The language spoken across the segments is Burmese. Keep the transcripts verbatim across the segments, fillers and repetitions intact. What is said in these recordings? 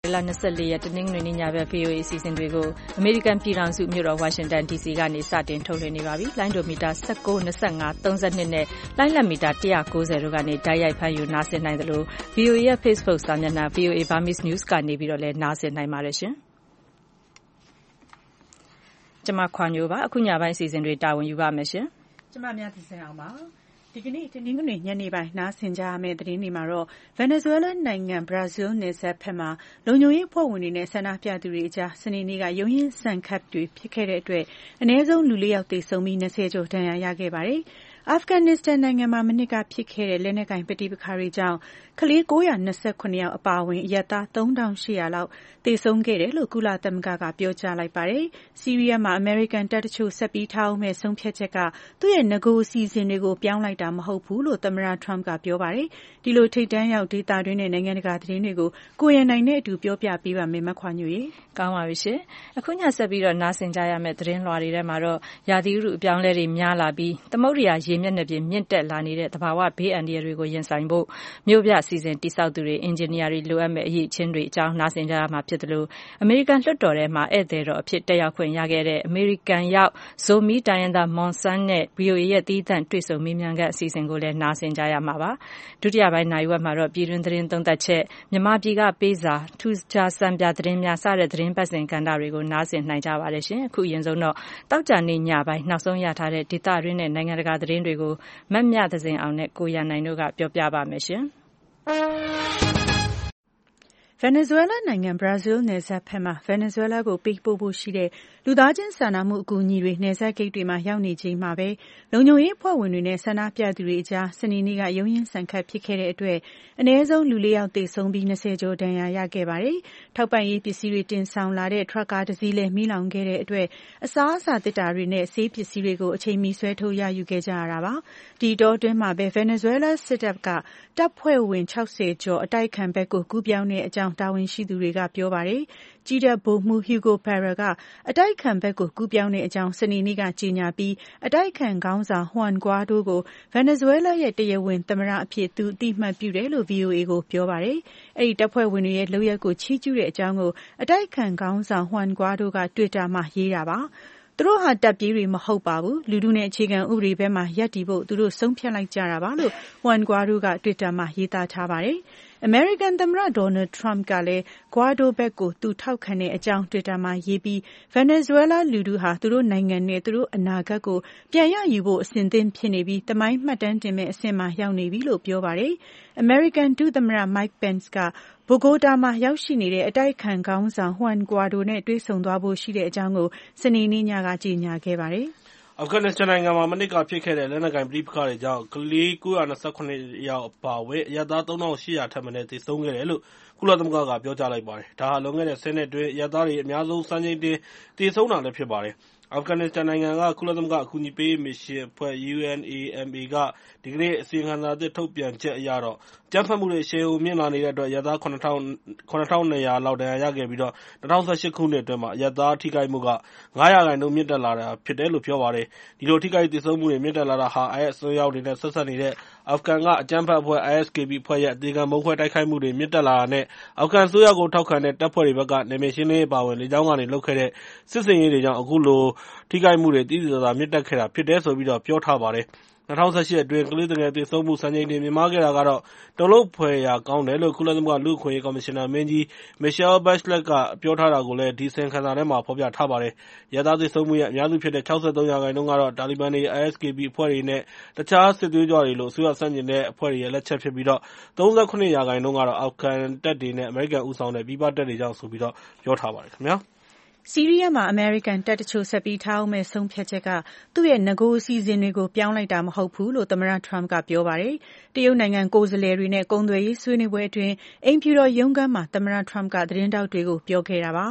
La Nasali at Ningni Nava P O A season Rigo, American Piran Suit Muro, Washington D C Gani Satin Tolini Ravi, Landomita, Sako, Nasanga, Tonzanine, Lalamita, Tiako, Zerugani, Daya Payu, Nasa Nidalo, V O A Facebook Sanana, V O A Bamis News Gani Virole, Nasa Naimarishan. Jama Kwanova, Akunya by season rita when you are mission. Jamamia Selma. Dignity Ningni Yaniba, Nasinja Medrini Maro, Venezuela, Nang, Brazil, Nesa Pema, Lonui Powini, Sanapia Durija, Saniniga, Yoyin, San Captu, Picare, and Ezo Lulia de Somi Nesejo Tanya Yagebari, Afghanistan Nangama Manika Picare, Lenaka and Petit Carija, Kali Goya Neseconia, Bowing, Yata, Tone Down Shiala, De Songere, Locula Tamgaga, Bioja like Barre, Syria, American Tatu, Sepi Tau, Me Song Pieteka, Tuya Nego season nego, Biang like Dam Hopulo, Tamara Trump Gapiobari, Dilo take down data in and Yanagatrinego, Goya Nine to Biopia Biva Memaquanui, Kamarishe, Acunia Sabira Nasinjaya Metrin Lori Remaro, Yadiru, Bianleri Mialabi, the Moria Yemenabi, Mintet Lani, the Pawa Bay and the Rigo Yensaimbo, Mubia season, Tisauduri, Engineering Luame, Chinri, Jang Nasinja Mapitlu, American Lotore, Ma Edero, Pitea Queen Yagere, American Yao, so me Diana Monsane, Rio Titan, Twiso Mimianga season go let Nasinjaya Mava, Dudia by Naiwa Maro, Birundrin Tontache, Yamabiga Beza, Tuja Sambia Dreamia Sara Dream Passing Kandarigo, Nasin Najawarishin, Kuyenzo no, Taujani Yaba, Nason Yatare, Titarin and Nangaraga Dreamrigo, Mamyatazin on Kuya Nainoga, Piaba mission. Venezuela Nang Brazil Nesa Pema, Venezuela go people bushide, Ludajan Sanamu Guni, Nesa Gatima Yauni Mabe, Lono Epo when Sanapia Durija, Saniniga Yoyin Sanka Picare Edwe, and Ezo Lulia de Sombi Nesejo Daya Yagebari, Taupai Pisiritin Sound Lade, Traka Zile Milan Gere Edwe, a Sasa de Darine, Sape Sirigo, Chemi Sweto Ya Yugeja Araba, Dido de Mabe, Venezuela Setapka, Tapwe Win Chausejo, a Daikan Beko Gubiane, a Jam Darwin Shiduriga Piobari, Jida Bomu Hugo Paraga, a Daikan Beko Gubiane, a Jam Saniniga Gina B, a Daikan Gaunza Juan Guadugo, Venezuela yet de win Tamara appear to Dima Burelo Vio Ego Piobari, a Dapwe Winnie Loya go Chijure Jango, a Daikan Gaunza Juan Guaduga Twitter Mahiraba. Through her Dabiri Mahobabu, Ludune Chigan Uri Bema Yatibo, Duro Sompia like Jarabalu, one Guaruga Twitter Mahita Tabare. American Damra Donald Trump Gale, Guado Beko, Tu Taukane, a Jang Twitter Ma Yebi, Venezuela Luduha, Duro Nangan Netru, Anagago, Piaya Yubo, Sindin Pinebi, the Mind Madantime Sema Yauni Vilo Piobare, American Do Damra Mike Penska, Bogota Ma Yaushini, a Daikan Gaunza, Juan Guado Net, Sondabo Shide Jango, Sanini Nagaji Nagevare. Afghanistan ngama manika phitခဲ့တဲ့လက်နက်ကိုင်ပြည်ပခါတွေကြောင့်ကလေး၉၂၇ယောက်အပါအဝင်အရသား၃၈၀၀ထက်မနည်းသေဆုံးခဲ့တယ်လို့ကုလသမဂ္ဂကပြောကြားလိုက်ပါတယ်။ဒါဟာလွန်ခဲ့တဲ့ဆယ်နှစ်အတွင်းအရသားတွေအများဆုံးစံချိန်တင်သေဆုံးတာလည်းဖြစ်ပါတယ်။ Afghanistan နိုင်ငံကကုလသမဂ္ဂအကူအညီပေးမစ်ရှင်အဖွဲ့ U N A M A ကဒီကနေ့အစီရင်ခံစာအသစ်ထုတ်ပြန်ချက်အရတော့ကြမ်းဖက်မှုတွေရှေ့ဦးမြင့်လာနေတဲ့အတွက်ရသား၇ထောင်၂ရာလောက်ဒဏ်ရာရခဲ့ပြီးတော့၂၀၁၈ခုနှစ်အတွင်းမှာရသားထိခိုက်မှုက၅ရာခိုင်နှုန်းမြင့်တက်လာတာဖြစ်တယ်လို့ပြောပါတယ်။ဒီလိုထိခိုက်သေဆုံးမှုတွေမြင့်တက်လာတာဟာ I S အစွန်းရောက်တွေနဲ့ဆက်ဆက်နေတဲ့အာဖဂန်ကအကြမ်းဖက်အဖွဲ့ I S K P အဖွဲ့ရဲ့အသေးခံဗုံးခွဲတိုက်ခိုက်မှုတွေမြင့်တက်လာတာနဲ့အာဖဂန်အစိုးရကိုထောက်ခံတဲ့တပ်ဖွဲ့တွေဘက်ကနယ်မြေရှင်းလင်းရေးပါဝင်လေကြောင်းကနေလုပ်ခဲ့တဲ့စစ်စင်ရေးတွေကြောင့်အခုလိုထိခိုက်မှုတွေတည်တည်သာသာမြင့်တက်ခဲ့တာဖြစ်တယ်ဆိုပြီးတော့ပြောထားပါတယ်။၂၀၁၈အတွင်းကလေးငယ်သေဆုံးမှုစံချိန်တင်မြင့်မားခဲ့တာကတော့တုန်လှုပ်ဖွယ်ရာကောင်းတယ်လို့ကုလသမဂ္ဂလူ့အခွင့်အရေးကော်မရှင်နာမင်းကြီး Michelle Bachelet ကပြောထားတာကိုလည်းဒီအစီရင်ခံစာထဲမှာဖော်ပြထားပါတယ်။ရသားသေဆုံးမှုရဲ့အများစုဖြစ်တဲ့၆၃ရာခိုင်နှုန်းကတော့တာလီဘန်တွေ I S K P အဖွဲ့တွေနဲ့တခြားစစ်သွေးကြွတွေလို့အစိုးရဆန့်ကျင်တဲ့အဖွဲ့တွေရဲ့လက်ချက်ဖြစ်ပြီးတော့၃၇ရာခိုင်နှုန်းကတော့အာဖဂန်တပ်တွေနဲ့အမေရိကန်ဦးဆောင်တဲ့ပြည်ပတပ်တွေကြောင့်ဆိုပြီးတော့ပြောထားပါတယ်ခင်ဗျာ။ Syria မှာ American တပ်တချို့ဆက်ပြီးထားအောင်မဲ့ဆုံးဖြတ်ချက်ကသူ့ရဲ့ငကိုအစီအစဉ်တွေကိုပြောင်းလိုက်တာမဟုတ်ဘူးလို့သမ္မတ Trump ကပြောပါတယ်။တရုတ်နိုင်ငံကိုယ်စားလှယ်တွေနဲ့ကုန်သွယ်ရေးဆွေးနွေးပွဲအတွင်းအိမ်ဖြူတော်ရုံးခန်းမှာသမ္မတ Trump ကသတင်းတောက်တွေကိုပြောခဲ့တာပါ။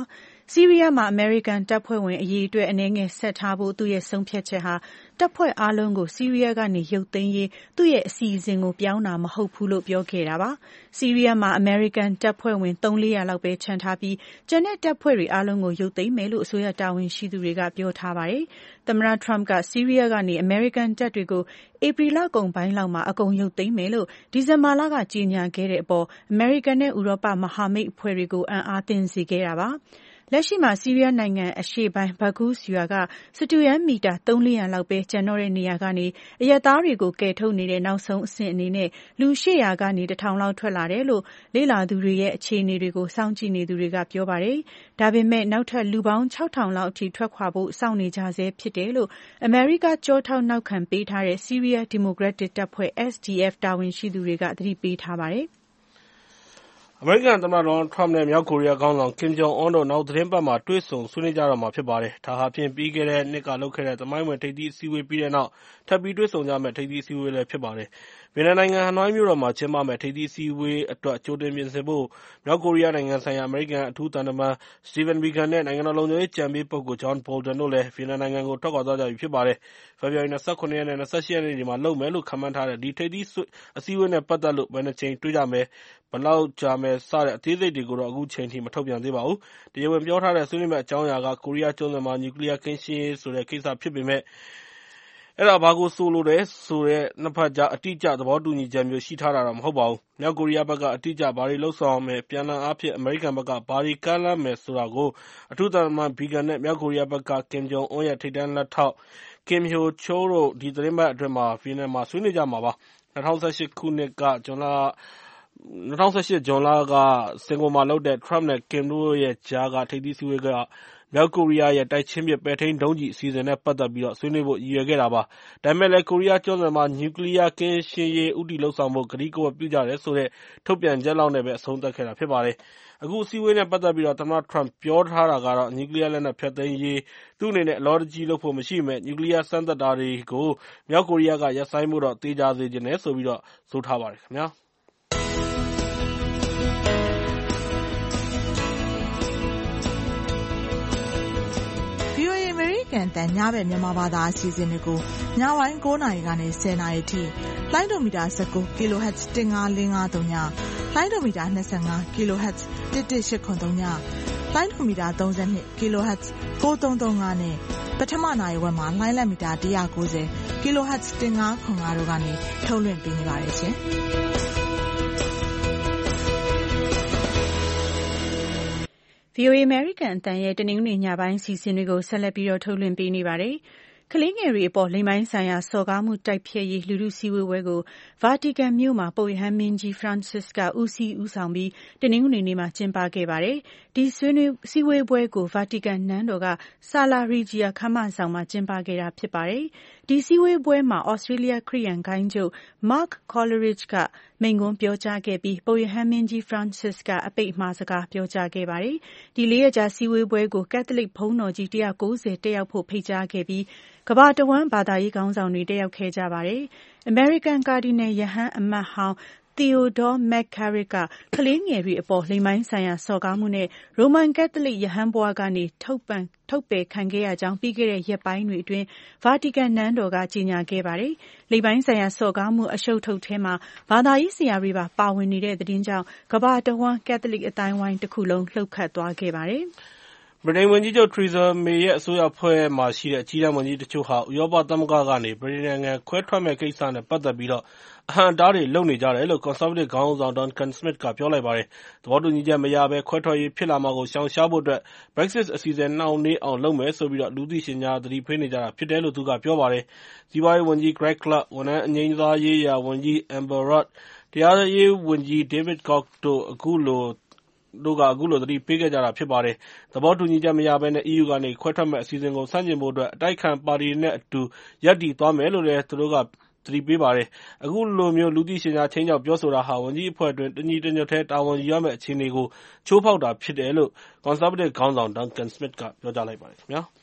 ဆီးရီးယားမှာအမေရိကန်တပ်ဖွဲ့ဝင်အရေးအတွက်အနည်းငယ်ဆက်ထားဖို့သူ့ရဲ့ဆုံးဖြတ်ချက်ဟာတပ်ဖွဲ့အားလုံးကိုဆီးရီးယားကနေရုပ်သိမ်းရေးသူ့ရဲ့အစီအစဉ်ကိုပြောင်းတာမဟုတ်ဘူးလို့ပြောခဲ့တာပါ။ဆီးရီးယားမှာအမေရိကန်တပ်ဖွဲ့ဝင်သုံးလေးရာလောက်ပဲချန်ထားပြီးကျန်တဲ့တပ်ဖွဲ့တွေအားလုံးကိုရုပ်သိမ်းမယ်လို့အစိုးရတာဝန်ရှိသူတွေကပြောထားပါတယ်။သမ္မတထရမ့်ကဆီးရီးယားကနေအမေရိကန်တပ်တွေကိုဧပြီလကုန်ပိုင်းလောက်မှာအကုန်ရုပ်သိမ်းမယ်လို့ဒီဇင်ဘာလကကြေညာခဲ့တဲ့အပေါ်အမေရိကန်နဲ့ဥရောပမဟာမိတ်အဖွဲ့တွေကိုအံ့အားသင့်စေခဲ့တာပါ။လက်ရှိမှာဆီးရီးယားနိုင်ငံအရှေ့ပိုင်းဘကူးစ်ရွာကစတူရန်မီတာသုံးလေးရာလောက်ပဲကျန်တော့တဲ့နေရာကနေအရပ်သားတွေကိုကယ်ထုတ်နေတဲ့နောက်ဆုံးအဆင့်အနေနဲ့လူရှစ်ရာကနေတစ်ထောင်လောက်ထွက်လာတယ်လို့လေ့လာသူတွေရဲ့အခြေအနေတွေကိုစောင့်ကြည့်နေသူတွေကပြောပါတယ်။ဒါပေမဲ့နောက်ထပ်လူပေါင်းခြောက်ထောင်လောက်အထိထွက်ခွာဖို့စောင့်နေကြဆဲဖြစ်တယ်လို့အမေရိကကြောထောက်နောက်ခံပေးထားတဲ့ဆီးရီးယားဒီမိုကရက်တစ်တပ်ဖွဲ့ S D F တာဝန်ရှိသူတွေကသတိပေးထားပါတယ်။အမေရိကန်သမ္မတဒေါ်နယ်လ်ထရမ့်နဲ့မြောက်ကိုရီးယားခေါင်းဆောင်ကင်ဂျုံအွန်းတို့နောက်သီတင်းပတ်မှာတွေ့ဆုံဆွေးနွေးကြတော့မှာဖြစ်ပါတယ်။ဒါဟာဖြင့်ပြီးခဲ့တဲ့နှစ်ကလုပ်ခဲ့တဲ့သမိုင်းဝင်ထိပ်သီးအစည်းအဝေးပြီးတဲ့နောက်ထပ်ပြီးတွေ့ဆုံကြမယ့်ထိပ်သီးအစည်းအဝေးလည်းဖြစ်ပါတယ်။ဗီယက်နမ်နိုင်ငံဟနွိုင်းမြို့တော်မှာကျင်းပမယ့်ထိပ်သီးအစည်းအဝေးအတွက်ကြိုတင်ပြင်ဆင်ဖို့မြောက်ကိုရီးယားနိုင်ငံဆိုင်ရာအမေရိကန်အထူးသံတမန်စတီဗန်ဘီဂန်နဲ့နိုင်ငံတော်လုံခြုံရေးအကြံပေးပုဂ္ဂိုလ်ဂျွန်ဘော်တန်တို့လည်းဗီယက်နမ်နိုင်ငံကိုထွက်ခွာသွားကြပြီဖြစ်ပါတယ်။ဖေဖော်ဝါရီ၂၇ ရက်နဲ့၂၈ ရက်နေ့တွေမှာလုပ်မယ်လို့ခန့်မှန်းထားတဲ့ဒီထိပ်သီးအစည်းအဝေးနဲ့ပတ်သက်လို့ဘယ်နှစ်ကြိမ်တွေ့ကြမယ်ဘယ်လောက်ကြာမယ်စတဲ့အသေးစိတ်တွေကိုတော့အခုချိန်ထိမထုတ်ပြန်သေးပါဘူး။တရားဝင်ပြောထားတဲ့ဆွေးနွေးမယ့်အကြောင်းအရာကကိုရီးယားကျွန်းဆွယ်မှာနျူကလီးယားကင်းရှင်းရေးဆိုတဲ့ကိစ္စဖြစ်ပေမဲ့အဲဒါဘာကိုဆိုလိုတယ်ဆိုတဲ့နှစ်ဖက်ကြားအတိအကျသဘောတူညီချက်မျိုးရှိထားတာတော့မဟုတ်ပါဘူး။မြောက်ကိုရီးယားဘက်ကအတိအကျဘာတွေလုပ်ဆောင်မယ်ပြန်လှန်အားဖြင့်အမေရိကန်ဘက်ကဘာတွေကမ်းလှမ်းမယ်ဆိုတာကိုအထူးသံတမန်ဘီဂန်နဲ့မြောက်ကိုရီးယားဘက်ကကင်ဂျုံအွန်းရဲ့ထိပ်တန်းလက်ထောက်ကင်ဟိုချိုးတို့ဒီသတင်းပတ်အတွင်းမှာဗီယက်နမ်မှာဆွေးနွေးကြမှာပါ။၂၀၁၈ခုနှစ်ကဇွန်လ၂၀၁၈ဇွန်လကစင်ကာပူမှာလုပ်တဲ့ထရမ့်နဲ့ကင်တို့ရဲ့ကြားကထိပ်သီးစည်းဝေးကမြောက်ကိုရီးယားရဲ့တိုက်ချင်းပစ်ပဲ့ထိန်းဒုံးကျည်အစီအစဉ်နဲ့ပတ်သက်ပြီးဆွေးနွေးဖို့ရည်ရွယ်ခဲ့တာပါ။ဒါပေမဲ့လည်းကိုရီးယားကျွန်းဆွယ်မှာနျူကလီးယားကင်းရှင်းရေးဦးတည်လုပ်ဆောင်ဖို့ကတိကဝတ်ပြုကြတယ်ဆိုတဲ့ထုတ်ပြန်ချက်လောက်နဲ့ပဲအဆုံးသတ်ခဲ့တာဖြစ်ပါတယ်။အခုအစည်းအဝေးနဲ့ပတ်သက်ပြီးသမ္မတထရမ့်ပြောထားတာကတော့နျူကလီးယားလက်နက်ဖျက်သိမ်းရေးသူ့အနေနဲ့အလောတကြီးလုပ်ဖို့မရှိပေမဲ့နျူကလီးယားစမ်းသပ်တာတွေကိုမြောက်ကိုရီးယားကရပ်ဆိုင်းဖို့တော့သေချာစေချင်တယ်ဆိုပြီးဆိုထားပါတယ်ခင်ဗျာ။ဗွီအိုအေ အမေရိကန်အသံညဘက်မြန်မာဘာသာအစီအစဉ်တွေကိုညပိုင်း၉နာရီကနေ၁၀နာရီထိလှိုင်းဒိုမီတာ၁၉ kHz ၁၅၄၅၃ညလှိုင်းဒိုမီတာ၂၅ kHz ၁၁၈၇၃ညလှိုင်းဒိုမီတာ၃၂ kHz ၉၃၃၅နဲ့ပထမနာရီဝက်မှာလှိုင်းလက်မီတာ၁၉၀ kHz ၁၅၇၅တို့ကနေထုတ်လွှင့်ပေးနေပါတယ်ရှင်။ဗွီအိုအေအမေရိကန်အသံရဲ့တနင်္ဂနွေညပိုင်းအစီအစဉ်တွေကိုဆက်လက်ပြီးတော့ထုတ်လွှင့်ပေးနေပါတယ်။ကလေးငယ်တွေအပေါ်လိင်ပိုင်းဆိုင်ရာစော်ကားမှုတိုက်ဖျက်ရေးလူထုစည်းဝေးပွဲကိုဗာတီကန်မြို့မှာပုပ်ရဟန်းမင်းကြီးဖရန့်စစ်ကဦးစီးဦးဆောင်ပြီးတနင်္ဂနွေနေ့မှာကျင်းပခဲ့ပါတယ်။ဒီဆွေးနွေးစည်းဝေးပွဲကိုဗာတီကန်နန်းတော်ကဆာလာရီဂျီယာခမ်းမဆောင်မှာကျင်းပခဲ့တာဖြစ်ပါတယ်။ဒီစည်းဝေးပွဲမှာဩစတြေးလျခရစ်ယာန်ဂိုဏ်းချုပ် Mark Coleridge ကမိန့်ခွန်းပြောကြားခဲ့ပြီးပုပ်ရဟန်းမင်းကြီးဖရန့်စစ်ကအပိတ်အမှာစကားပြောကြားခဲ့ပါတယ်။ဒီလေးရက်ကြာစည်းဝေးပွဲကိုကက်သလစ်ဘုန်းတော်ကြီး၁၉၀တက်ရောက်ဖို့ဖိတ်ကြားခဲ့ပြီးကမ္ဘာတဝန်းဘာသာရေးခေါင်းဆောင်တွေတက်ရောက်ခဲ့ကြပါတယ်။ American ကာဒီနယ်ယဟန်အမတ်ဟောင်း Theodore McCarrick ကကလေးငယ်တွေအပေါ်လိင်ပိုင်းဆိုင်ရာစော်ကားမှုနဲ့ရိုမန်ကက်သလစ်ယဟန်ဘဝကနေထုတ်ပန်ထုတ်ပယ်ခံခဲ့ရကြောင်းပြီးခဲ့တဲ့ရက်ပိုင်းတွေအတွင်းဗာတီကန်နန်းတော်ကကြေညာခဲ့ပါတယ်။လိင်ပိုင်းဆိုင်ရာစော်ကားမှုအရှုပ်ထုတ်ထဲမှာဘာသာရေးဆရာတွေပါပါဝင်နေတဲ့သတင်းကြောင့်ကမ္ဘာတဝန်းကက်သလစ်အတိုင်းဝိုင်းတစ်ခုလုံးလှုပ်ခတ်သွားခဲ့ပါတယ်။ဗြိတိန်ဝန်ကြီးချုပ်ထရီဇာမေရဲ့အစိုးရအဖွဲ့မှာရှိတဲ့အကြီးတန်းဝန်ကြီးတချို့ဟာဥရောပသမဂ္ဂကနေဗြိတိန်နိုင်ငံခွဲထွက်မယ့်ကိစ္စနဲ့ပတ်သက်ပြီးအဟန့်အတားတွေလုပ်နေကြတယ်လို့ကွန်ဆာဗေးတစ်ခေါင်းဆောင် Duncan Smith ကပြောလိုက်ပါတယ်။သဘောတူညီချက်မရဘဲခွဲထွက်ရေးဖြစ်လာမှာကိုရှောင်ရှားဖို့အတွက် Brexit အစီအစဉ်နှောင့်နှေးအောင်လုပ်မယ်ဆိုပြီးလူသိရှင်ကြားသတိပေးနေကြတာဖြစ်တယ်လို့သူကပြောပါတယ်။စီးပွားရေးဝန်ကြီး Greg Clark ၊ဝန်ထမ်းအငြိမ်းစားရေးရာဝန်ကြီး Amber Rudd ၊တရားရေးဝန်ကြီး David Cox တို့အခုလိုတို့ကအခုလိုသတိပေးခဲ့ကြတာဖြစ်ပါတယ်။သဘောတူညီချက်မရဘဲနဲ့ အီးယူကနေခွဲထွက်မယ့်အစီအစဉ်ကိုဆန့်ကျင်ဖို့အတွက်အတိုက်အခံပါတီတွေနဲ့အတူရပ်တည်သွားမယ်လို့လည်းသူတို့ကသတိပေးပါတယ်။အခုလိုမျိုးလူသိရှင်ကြားခြိမ်းခြောက်ပြောဆိုတာဟာဝန်ကြီးအဖွဲ့အတွင်းတညီတညွတ်တည်းတာဝန်ယူရမယ့်အခြေအနေကိုချိုးဖောက်တာဖြစ်တယ်လို့ကွန်ဆာဗေးတစ်ခေါင်းဆောင် Duncan Smith ကပြောကြားလိုက်ပါတယ်ခင်ဗျာ။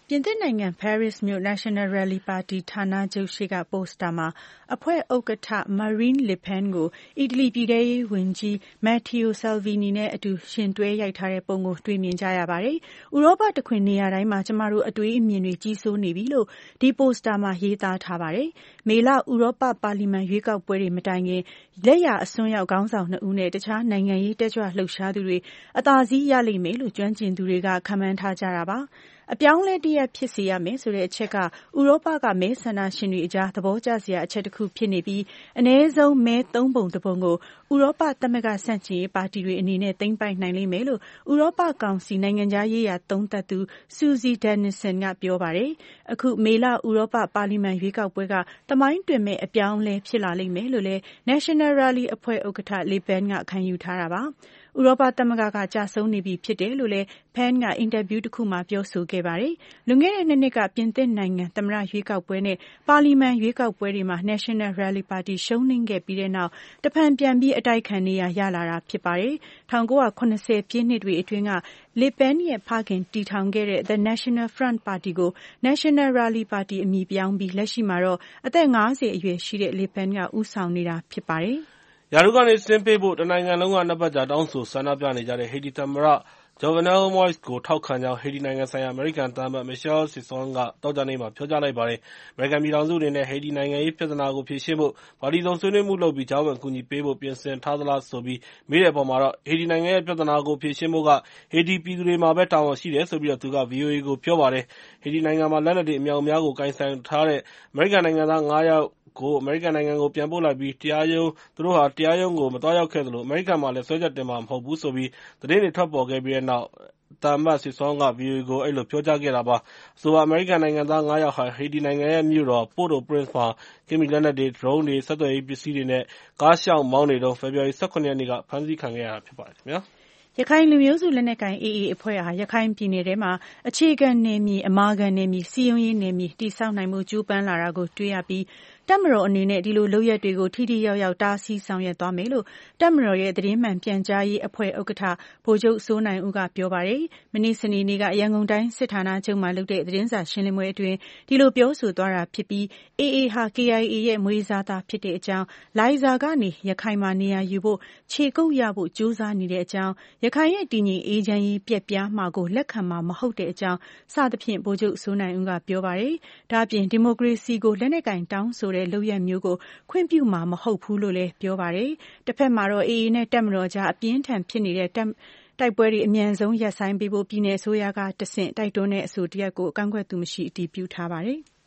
ပြင်သစ်နိုင်ငံ Paris မြို့ National Rally ပါတီဌာနချုပ်ရှေ့ကပိုစတာမှာအဖွဲ့ဥက္ကဋ္ဌ Marine Le Pen ကိုအီတလီပြည်ထဲရေးဝန်ကြီး Matteo Salvini နဲ့အတူယှဉ်တွဲရိုက်ထားတဲ့ပုံကိုတွေ့မြင်ကြရပါတယ်။ဥရောပတခွင်နေရာတိုင်းမှာကျမတို့အတွေးအမြင်တွေကြီးစိုးနေပြီလို့ဒီပိုစတာမှာရေးသားထားပါတယ်။မေလဥရောပပါလီမန်ရွေးကောက်ပွဲတွေမတိုင်ခင်လက်ရအစွန်းရောက်ခေါင်းဆောင်နှစ်ဦးနဲ့တခြားနိုင်ငံရေးတက်ကြွလှုပ်ရှားသူတွေအသာစီးရလိမ့်မယ်လို့ကျွမ်းကျင်သူတွေကခန့်မှန်းထားကြတာပါ။အပြောင်းလဲတရက်ဖြစ်စေရမယ်ဆိုတဲ့အချက်ကဥရောပကမဲဆန္ဒရှင်တွေအကြားသဘောကျစရာအချက်တစ်ခုဖြစ်နေပြီးအနည်းဆုံးမဲသုံးပုံတစ်ပုံကိုဥရောပသမဂ္ဂဆန့်ကျင်ရေးပါတီတွေအနေနဲ့သိမ်းပိုက်နိုင်လိမ့်မယ်လို့ဥရောပကောင်စီနိုင်ငံခြားရေးရာသုံးသပ်သူ Susie Dennison ကပြောပါတယ်။အခုမေလဥရောပပါလီမန်ရွေးကောက်ပွဲကသမိုင်းတွင်မဲ့အပြောင်းလဲဖြစ်လာလိမ့်မယ်လို့လည်း National Rally အဖွဲ့ဥက္ကဋ္ဌ Le Pen ကခံယူထားတာပါ။ဥရောပသမဂ္ဂကကြာဆုံးနေပြီဖြစ်တယ်လို့လည်း Pen ကအင်တာဗျူးတစ်ခုမှာပြောဆိုခဲ့ပါတယ်။လွန်ခဲ့တဲ့နှစ်နှစ်ကပြင်သစ်နိုင်ငံသမ္မတရွေးကောက်ပွဲနဲ့ပါလီမန်ရွေးကောက်ပွဲတွေမှာ National Rally ပါတီရှုံးနိမ့်ခဲ့ပြီးတဲ့နောက်တဖန်ပြန်ပြီးအတိုက်ခံနေရရလာတာဖြစ်ပါတယ်။၁၉၇၀ပြည့်နှစ်တွေအတွင်းက Le Pen ရဲ့ဖခင်တည်ထောင်ခဲ့တဲ့ The National Front ပါတီကို National Rally ပါတီအမည်ပြောင်းပြီးလက်ရှိမှာတော့အသက်၅၀အရွယ်ရှိတဲ့ Le Pen ကဦးဆောင်နေတာဖြစ်ပါတယ်။ရာထူးကနေဆင်းပေးဖို့တနိုင်ငံလုံးကနှစ်ပတ်ကြာတောင်းဆိုဆန္ဒပြနေကြတဲ့ဟေတီသမ္မတ Jovenel Moïse ကိုထောက်ခံကြောင်းဟေတီနိုင်ငံဆိုင်ရာအမေရိကန်သံအမတ် Michelle Sisson ကသောကြာနေ့မှာပြောကြားလိုက်ပါတယ်။အမေရိကန်ပြည်ထောင်စုအနေနဲ့ဟေတီနိုင်ငံရေးပြဿနာကိုဖြေရှင်းဖို့ပါတီစုံဆွေးနွေးမှုလုပ်ပြီးကြားဝင်ကူညီပေးဖို့ပြင်ဆင်ထားသလားဆိုပြီးမေးတဲ့အပေါ်မှာတော့ဟေတီနိုင်ငံရဲ့ပြဿနာကိုဖြေရှင်းဖို့ကဟေတီပြည်သူတွေမှာပဲတာဝန်ရှိတယ်ဆိုပြီးတော့သူက ဗီအိုအေ ကိုပြောပါတယ်။ဟေတီနိုင်ငံမှာလက်နက်တွေအမြောက်အများကိုကိုင်ဆိုင်ထားတဲ့အမေရိကန်နိုင်ငံသားငါးယောက်ကိုအမေရိကန်နိုင်ငံကိုပြန်ပို့လိုက်ပြီးတရားရုံးသူတို့ဟာတရားရုံးကိုမသွားရောက်ခဲ့သလိုအမေရိကန်မှာလည်းဆွဲချက်တင်မှာမဟုတ်ဘူးဆိုပြီးသတင်းတွေထွက်ပေါ်ခဲ့ပြီးတဲ့နောက်သံအမတ် Sisson က ဗီအိုအေ ကိုအဲ့လိုပြောကြားခဲ့တာပါ။ဆိုပါအမေရိကန်နိုင်ငံသားငါးယောက်ဟာဟေတီနိုင်ငံရဲ့မြို့တော် Port-au-Prince မှာခေတ်မီလက်နက်တွေ၊ ဒရုန်းတွေ၊ဆက်သွယ်ရေးပစ္စည်းတွေနဲ့ကားလျှောက်မောင်းနေတုန်းဖေဖော်ဝါရီ၁၇ရက်နေ့ကဖမ်းဆီးခံခဲ့ရတာဖြစ်ပါတယ်ခင်ဗျာ။ရခိုင်လူမျိုးစုလက်နက်ကိုင် အေအေ အဖွဲ့ဟာရခိုင်ပြည်နယ်ထဲမှာအခြေခံနယ်မြေအမာခံနယ်မြေစီးရုံးရေးနယ်မြေတည်ဆောက်နိုင်မှုကြိုးပမ်းလာတာကိုတွေ့ရပြီးတပ်မတော်အနေနဲ့ဒီလိုလုပ်ရက်တွေကိုထိထိရောက်ရောက်တားဆီးဆောင်ရွက်သွားမယ်လို့တပ်မတော်ရဲ့သတင်းမှန်ပြန်ကြားရေးအဖွဲ့ဥက္ကဋ္ဌဗိုလ်ချုပ်စိုးနိုင်ဦးကပြောပါတယ်။မနေ့စနေနေ့ကရန်ကုန်တိုင်းစစ်ဌာနချုပ်မှာလုပ်တဲ့သတင်းစာရှင်းလင်းပွဲအတွင်းဒီလိုပြောဆိုသွားတာဖြစ်ပြီး အေအေ ဟာ ကေအိုင်အေ ရဲ့မွေးစားသားဖြစ်တဲ့အကြောင်းလိုင်ဇာကနေရခိုင်မှာနေရာယူဖို့ခြေကုပ်ရဖို့ကြိုးစားနေတဲ့အကြောင်းရခိုင်ရဲ့တည်ငြိမ်အေးချမ်းရေးပျက်ပြားမှာကိုလက်ခံမှာမဟုတ်တဲ့အကြောင်းစသဖြင့်ဗိုလ်ချုပ်စိုးနိုင်ဦးကပြောပါတယ်။ဒါ့အပြင်ဒီမိုကရေစီကိုလက်နက်ကင်တောင်းဆိုတဲ့လုပ်ရက်မျိုးကိုခွင့်ပြုမှာမဟုတ်ဘူးလို့လည်းပြောပါတယ်။တစ်ဖက်မှာတော့ အေအေ နဲ့တပ်မတော်ကြားအပြင်းထန်ဖြစ်နေတဲ့တိုက်ပွဲတွေအမြန်ဆုံးရပ်ဆိုင်းပေးဖို့ပြည်내အစိုးရကတဆင့်တိုက်တွန်းတဲ့အဆိုတရပ်ကိုကန့်ကွက်သူမရှိအတည်ပြုထားပါတယ်။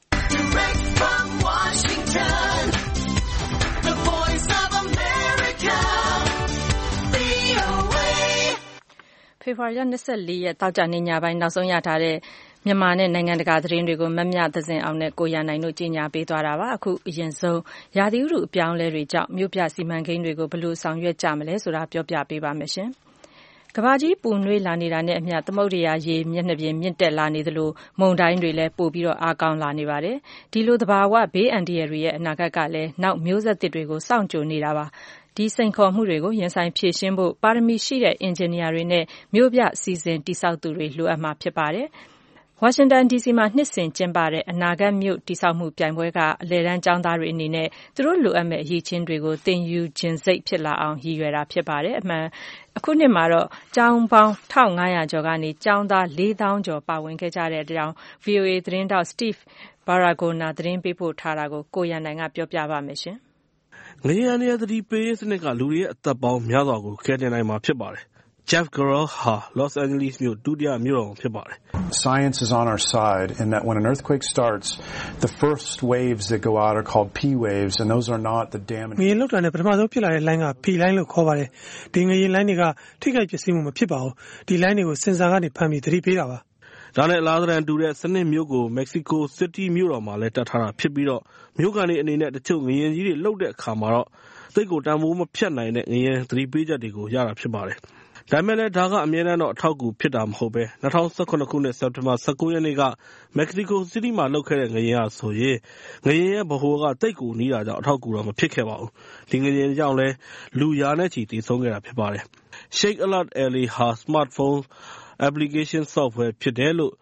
ဖေဖော်ဝါရီလ၂၄ရက်သောကြာနေ့ညပိုင်းနောက်ဆုံးရထားတဲ့မြန်မာနဲ့နိုင်ငံတကာသတင်းတွေကိုမမြသဇင်အောင်နဲ့ကိုရန်နိုင်တို့ကြီးညာပေးသွားတာပါအခုအရင်ဆုံးရာသီဥတုအပြောင်းလဲတွေကြောင့်မြို့ပြစီမံကိန်းတွေကိုဘယ်လိုဆောင်ရွက်ကြမလဲဆိုတာပြောပြပေးပါမယ်ရှင်ကမ္ဘာကြီးပူနွေးလာနေတာနဲ့အမျှသမုဒ္ဒရာရေမျက်နှာပြင်မြင့်တက်လာနေသလိုမုန်တိုင်းတွေလည်းပိုပြီးတော့အားကောင်းလာနေပါတယ်ဒီလိုသဘာဝဘေးအန္တရာယ်တွေရဲ့အနာဂတ်ကလည်းနောက်မျိုးဆက်သစ်တွေကိုစောင့်ကြိုနေတာပါဒီစိန်ခေါ်မှုတွေကိုရင်ဆိုင်ဖြေရှင်းဖို့ပါရမီရှိတဲ့အင်ဂျင်နီယာတွေနဲ့မြို့ပြစီစဉ်တိစောက်သူတွေလိုအပ်မှာဖြစ်ပါတယ်ဝါရှင်တန်ဒီစီမှာနှစ်စဉ်ကျင်းပတဲ့အနာဂတ်မြို့တိစောက်မှုပြိုင်ပွဲကအလယ်တန်းကျောင်းသားတွေအနေနဲ့သူတို့လိုအပ်မဲ့အရေးချင်းတွေကိုသင်ယူခြင်းစိတ်ဖြစ်လာအောင်ရည်ရွယ်တာဖြစ်ပါတယ်အမှန်အခုနှစ်မှာတော့ကျောင်းပေါင်း၁၅၀၀ကျော်ကနေကျောင်းသား၄သောင်းကျော်ပါဝင်ခဲ့ကြတဲ့အကြောင်း ဗီအိုအေ သတင်းတောက် Steve Baragona သတင်းပေးပို့ထားတာကိုကိုရန်နိုင်ကပြောပြပါမယ်ရှင်ငလျင်အန္တရာယ်သတိပေးရေးစနစ်ကလူတွေရဲ့အသက်ပေါင်းများစွာကိုကယ်တင်နိုင်မှာဖြစ်ပါတယ်။ Jeff Garrell ဟာ Los Angeles မြို့ဒုတိယမြို့တော်ဖြစ်ပါတယ်။ Science is on our side in that when an earthquake starts, the first waves that go out are called P waves, and those are not the damage. ငလျင်လှုပ်တာနဲ့ပထမဆုံးဖြစ်လာတဲ့ line က P line လို့ခေါ်ပါတယ်။ဒီငလျင် line တွေကထိခိုက်ပျက်စီးမှုမဖြစ်ပါဘူး။ဒီ line တွေကိုစင်ဆာကနေဖမ်းပြီးသတိပေးတာပါ။ဒါနဲ့အလားသဏ္ဍာန်တူတဲ့စနစ်မျိုးကို Mexico City မြို့တော်မှာလည်းတပ်ထားတာဖြစ်ပြီးတော့မြို့ကန်တွေအနေနဲ့တချို့ငလျင်ကြီးတွေလှုပ်တဲ့အခါမှာတော့သိပ်ကိုတန်ဖိုးမဖြတ်နိုင်တဲ့ငလျင်သတိပေးချက်တွေကိုရတာဖြစ်ပါတယ်။ဒါပေမဲ့လည်းဒါကအမြဲတမ်းတော့အထောက်အကူဖြစ်တာမဟုတ်ပဲ၂၀၁၇ခုနှစ်စက်တင်ဘာ၁၉ရက်နေ့က Mexico City မှာလှုပ်ခဲ့တဲ့ငလျင်ဟာဆိုရင်ငလျင်ရဲ့ဗဟိုကသိပ်ကိုနီးတာကြောင့်အထောက်အကူတော့မဖြစ်ခဲ့ပါဘူး။ဒီငလျင်ကြောင့်လည်းလူရာနဲ့ချီတည်ဆုံးခဲ့တာဖြစ်ပါတယ်။ Shake Alert Alley ဟာ smartphone application software ဖြစ်တယ်လို့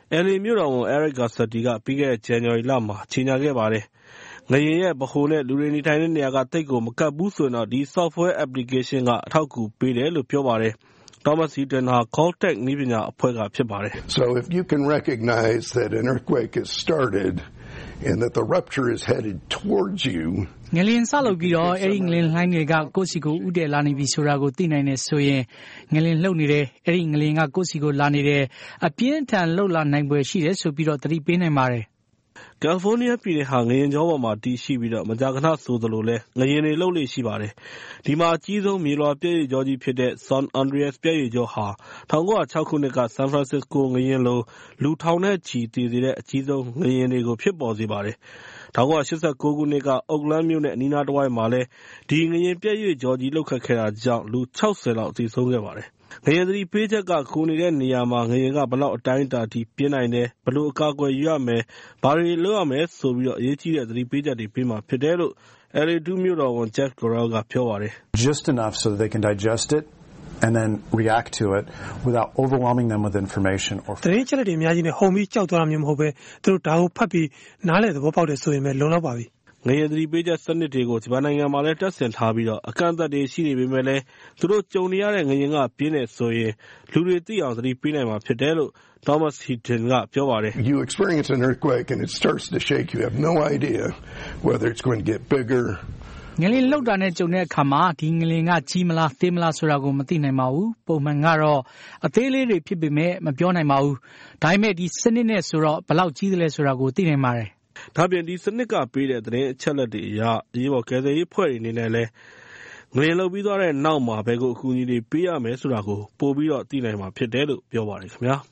L A မြို့တော်ဝန် Eric Garcetti ကပြီးခဲ့တဲ့ January လမှာကြေညာခဲ့ပါတယ်။ငလျင်ရဲ့ဗဟိုနဲ့လူတွေနေထိုင်တဲ့နေရာကသိပ်ကိုမကပ်ဘူးဆိုရင်တော့ဒီ software application ကအထောက်အကူပေးတယ်လို့ပြောပါတယ်။ Thomas Heaton ဟာ Caltech နည်းပညာအဖွဲ့ကဖြစ်ပါတယ်။ So if you can recognize that an earthquake has started and that the rupture is headed towards you ငလျင်စလုပ်ပြီးတော့အဲ့ဒီငလျင်လှိုင်းတွေကကိုယ့်စီကိုဥတည်လာနေပြီဆိုတာကိုသိနိုင်နေဆိုရင်ငလျင်လှုပ်နေတယ်အဲ့ဒီငလျင်ကကိုယ့်စီကိုလာနေတယ်အပြင်းထန်လှုပ်လာနိုင်ပွဲရှိတယ်ဆိုပြီးတော့သတိပေးနိုင်ပါတယ်ကယ်လီဖိုးနီးယားပြည်နယ်ဟာငလျင်ကြောပေါ်မှာတည်ရှိပြီးတော့မကြာခဏဆိုသလိုလဲငလျင်တွေလှုပ်လေ့ရှိပါတယ်။ဒီမှာအကြီးဆုံးမြေလွှာပြည့်ရည်ကြောကြီးဖြစ်တဲ့ San Andreas ပြည့်ရည်ကြောဟာ၁၉၀၆ခုနှစ်က San Francisco ငလျင်လိုလူထောင်နဲ့ချီတည်စေတဲ့အကြီးဆုံးငလျင်တွေကိုဖြစ်ပေါ်စေပါတယ်။၁၉၈၉ခုနှစ်က Oakland မြို့နဲ့အနီးနားတစ်ဝိုက်မှာလဲဒီငလျင်ပြည့်ရည်ကြောကြီးလှုပ်ခတ်ခဲ့တာကြောင့်လူ၆၀လောက်သေဆုံးခဲ့ပါတယ်။ငလျင်သတိပေးချက်ကခိုနေတဲ့နေရာမှာငလျင်ကဘယ်လောက်အတိုင်းအတာထိပြင်းနိုင်တယ်ဘယ်လိုအကာအကွယ်ယူရမယ်ဘာတွေလုပ်ရမယ်ဆိုပြီးတော့အရေးကြီးတဲ့သတိပေးချက်တွေပေးမှာဖြစ်တယ်လို့ L A မြို့တော်ဝန် Jeff Gorel ကပြောပါတယ် Just enough so that they can digest it and then react to it without overwhelming them with information or သတင်းချက်တွေအများကြီးနဲ့ဟုန်ပြီးကြောက်သွားတာမျိုးမဟုတ်ပဲသူတို့ဒါကိုဖတ်ပြီးနားလည်သဘောပေါက်တယ်ဆိုရင်ပဲလုံလောက်ပါပြီငလျင်သတိပေးချက်စနစ်တွေကိုဂျပန်နိုင်ငံမှာလည်းတပ်ဆင်ထားပြီးတော့အကန့်အသတ်တွေရှိနေပေမဲ့လည်းသူတို့ကြုံနေရတဲ့ငလျင်ကပြင်းနေဆိုရင်လူတွေသိအောင်သတိပေးနိုင်မှာဖြစ်တယ်လို့ Thomas Heaton ကပြောပါတယ် You experience an earthquake and it starts to shake you have no idea whether it's going to get bigger ငလျင်လှုပ်တာနဲ့ကြုံတဲ့အခါမှာဒီငလျင်ကကြီးမလားသေးမလားဆိုတာကိုမသိနိုင်ပါဘူးပုံမှန်ကတော့အသေးလေးတွေဖြစ်ပေမဲ့မပြောနိုင်ပါဘူးဒါပေမဲ့ဒီစနစ်နဲ့ဆိုတော့ဘယ်လောက်ကြီးသလဲဆိုတာကိုသိနိုင်ပါတယ်ဒါပြင်ဒီစနစ်ကပေးတဲ့သတင်းအချက်အလက်တွေအရအရေးပေါ်ကယ်ဆယ်ရေးဖွဲ့တွေအနေနဲ့လည်းငလျင်လှုပ်ပြီးသွားတဲ့နောက်မှာဘယ်ကိုအကူအညီတွေပေးရမယ်ဆိုတာကိုပို့ပြီးတော့သိနိုင်မှာဖြစ်တယ်လို့ပြောပါတယ်ခင်ဗျာ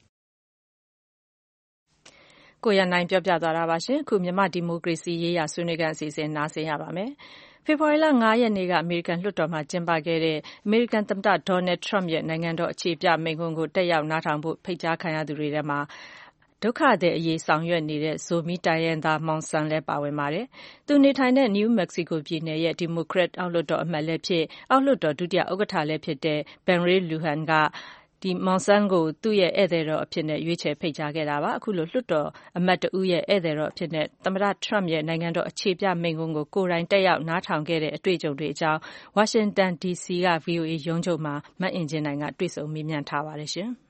ကိုရနိုင်ပြောပြသွားတာပါရှင်အခုမြန်မာဒီမိုကရေစီရေးရာဆွေးနွေးခန်းအစီအစဉ်နားဆင်ရပါမယ်ဖေဖော်ဝါရီလ၅ရက်နေ့ကအမေရိကန်လွှတ်တော်မှာကျင်းပခဲ့တဲ့အမေရိကန်သမ္မတဒေါ်နယ်ထရမ့်ရဲ့နိုင်ငံတော်အခြေပြမိန့်ခွန်းကိုတက်ရောက်နားထောင်ဖို့ဖိတ်ကြားခံရသူတွေထဲမှာဒုက္ခသည်အရေးဆောင်ရွက်နေတဲ့ဇိုမီတိုင်းရင်းသားမောင်ဆန်လည်းပါဝင်ပါတယ်။သူနေထိုင်တဲ့ New Mexico ပြည်နယ်ရဲ့ဒီမိုကရက်အောက်လွှတ်တော်အမတ်လည်းဖြစ်အောက်လွှတ်တော်ဒုတိယဥက္ကဋ္ဌလည်းဖြစ်တဲ့ Ben Ray Lujan ကဒီမောင်ဆန်ကိုသူ့ရဲ့ဧည့်သည်တော်အဖြစ်နဲ့ရွေးချယ်ဖိတ်ကြားခဲ့တာပါ။အခုလိုလွှတ်တော်အမတ်တဦးရဲ့ဧည့်သည်တော်အဖြစ်နဲ့သမ္မတထရမ့်ရဲ့နိုင်ငံတော်အခြေပြမိန့်ခွန်းကိုကိုယ်တိုင်တက်ရောက်နားထောင်ခဲ့တဲ့အတွေ့အကြုံတွေအကြောင်း Washington ဒီ စီ က V O A ရုံးချုပ်မှာမအင်ဂျင်နိုင်ကတွေ့ဆုံမေးမြန်းထားပါတယ်ရှင်။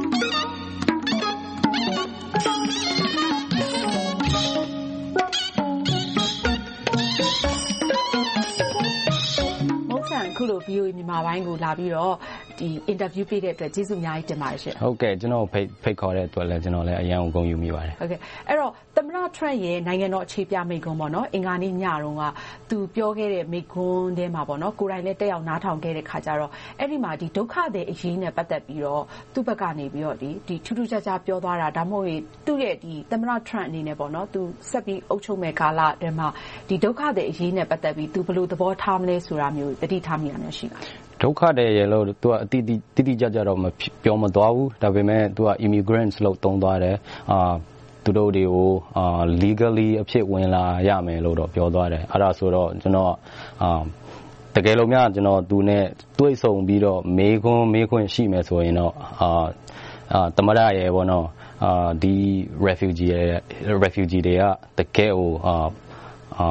ခုလို V O A မြန်မာပိုင်းကိုလာပြီးတော့ဒီ interview ပေးတဲ့အတွက်ကျေးဇူးအများကြီးတင်ပါတယ်ရှင်ဟုတ်ကဲ့ကျွန်တော်ဖိတ်ဖိတ်ခေါ်တဲ့အတွက်လည်းကျွန်တော်လည်းအရင်ကဂုဏ်ယူမိပါတယ်ဟုတ်ကဲ့အဲ့တော့သမ္မတထရန့်ရဲ့နိုင်ငံတော်အခြေပြမိန့်ခွန်းပေါ့နော်အင်္ဂါနေ့ညတုန်းကသူပြောခဲ့တဲ့မိန့်ခွန်းထဲမှာပေါ့နော်ကိုယ်တိုင်လည်းတက်ရောက်နားထောင်ခဲ့တဲ့ခါကျတော့အဲ့ဒီမှာဒီဒုက္ခသည်အရေးနဲ့ပတ်သက်ပြီးတော့သူ့ဘက်ကနေပြီးတော့ဒီဒီထူးထူးခြားခြားပြောသွားတာဒါမှမဟုတ်သူ့ရဲ့ဒီသမ္မတထရန့်အနေနဲ့ပေါ့နော်သူဆက်ပြီးအုပ်ချုပ်မဲ့ကာလထဲမှာဒီဒုက္ခသည်အရေးနဲ့ပတ်သက်ပြီးသူဘယ်လိုသဘောထားမလဲဆိုတာမျိုးတတိထားမိရမယ်ရှိပါတယ်ဒုက္ခတွေရလို့သူကအတိတိတိကျကျတော့မပြောမသွားဘူးဒါပေမဲ့သူက immigrants လို့တုံးသွားတယ်အာသူတို့တွေကိုအာ legally အဖြစ်ဝင်လာရမယ်လို့တော့ပြောသွားတယ်အဲ့ဒါဆိုတော့ကျွန်တော်အာတကယ်လို့များကျွန်တော်သူနဲ့တွေ့ဆုံပြီးတော့မေးခွန်းမေးခွန်းရှိမယ်ဆိုရင်တော့အာအာတမရရေပေါ့နော်အာဒီ refugee refugee တွေကတကယ်ကိုအာအာ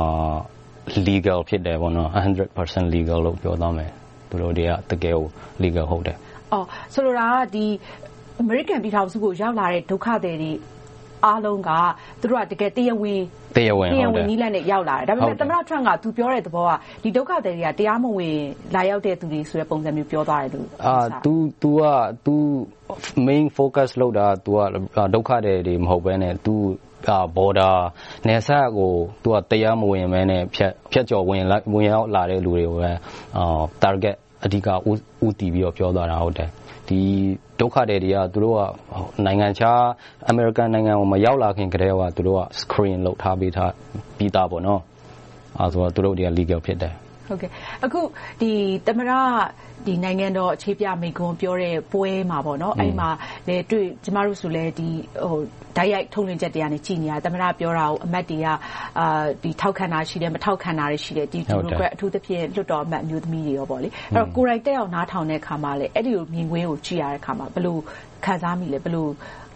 legal ဖြစ်တယ်ပေါ့နော်one hundred percent legal လို့ပြောသွားမယ်သူတို့တွေကတကယ်ကို legal ဟုတ်တယ်။အော်ဆိုလိုတာကဒီ American ပြည်ထောင်စုကိုရောက်လာတဲ့ဒုက္ခသည်တွေအားလုံးကသူတို့ကတကယ်တရားဝင်တရားဝင်တရားဝင်နီးလန့်နဲ့ရောက်လာတယ်။ဒါပေမဲ့သမ္မတထရန့်ကသူပြောတဲ့သဘောကဒီဒုက္ခသည်တွေကတရားမဝင်လာရောက်တဲ့သူတွေဆိုတဲ့ပုံစံမျိုးပြောသွားတယ်လို့အာ तू तू က तू main focus လောက်တာ तू ကဒုက္ခသည်တွေမဟုတ်ဘဲနဲ့ तूအာ border နယ်စပ်ကိုသူကတရားမဝင်မဲနဲ့ဖြတ်ဖြတ်ကျော်ဝင်ဝင်ရောက်လာတဲ့လူတွေကိုပဲအာ target အဓိကဦးတည်ပြီးတော့ပြောသွားတာဟုတ်တယ်ဒီဒုက္ခတွေတွေကသူတို့ကနိုင်ငံခြား American နိုင်ငံကိုမရောက်လာခင်ကတည်းကသူတို့က screen လုပ်ထားပြီးသားပြီးသားပေါ့နော်အဲဆိုတော့သူတို့တွေက legal ဖြစ်တယ်ဟုတ်ကဲ့အခုဒီသမရဒီနိုင်ငံတော်အခြေပြမိန့်ခွန်းပြောတဲ့ပွဲမှာပေါ့နော်အဲ့မှာလေတွေ့ကျမတို့ဆိုလဲဒီဟိုဓာတ်ရိုက်ထုံးလင်းချက်တရားနဲ့ကြည်နေတာသမရပြောတာကိုအမတ်တွေကအာဒီထောက်ခံတာရှိတယ်မထောက်ခံတာတွေရှိတယ်ဒီဒီမိုကရက်အထူးသဖြင့်လွှတ်တော်အမတ်မျိုးသမီးတွေရောပေါ့လေအဲ့တော့ကိုယ်တိုင်တက်ရောက်နားထောင်တဲ့အခါမှာလေအဲ့ဒီလိုမြင်ကွင်းကိုကြည့်ရတဲ့အခါမှာဘယ်လိုခံစားမိလဲဘယ်လို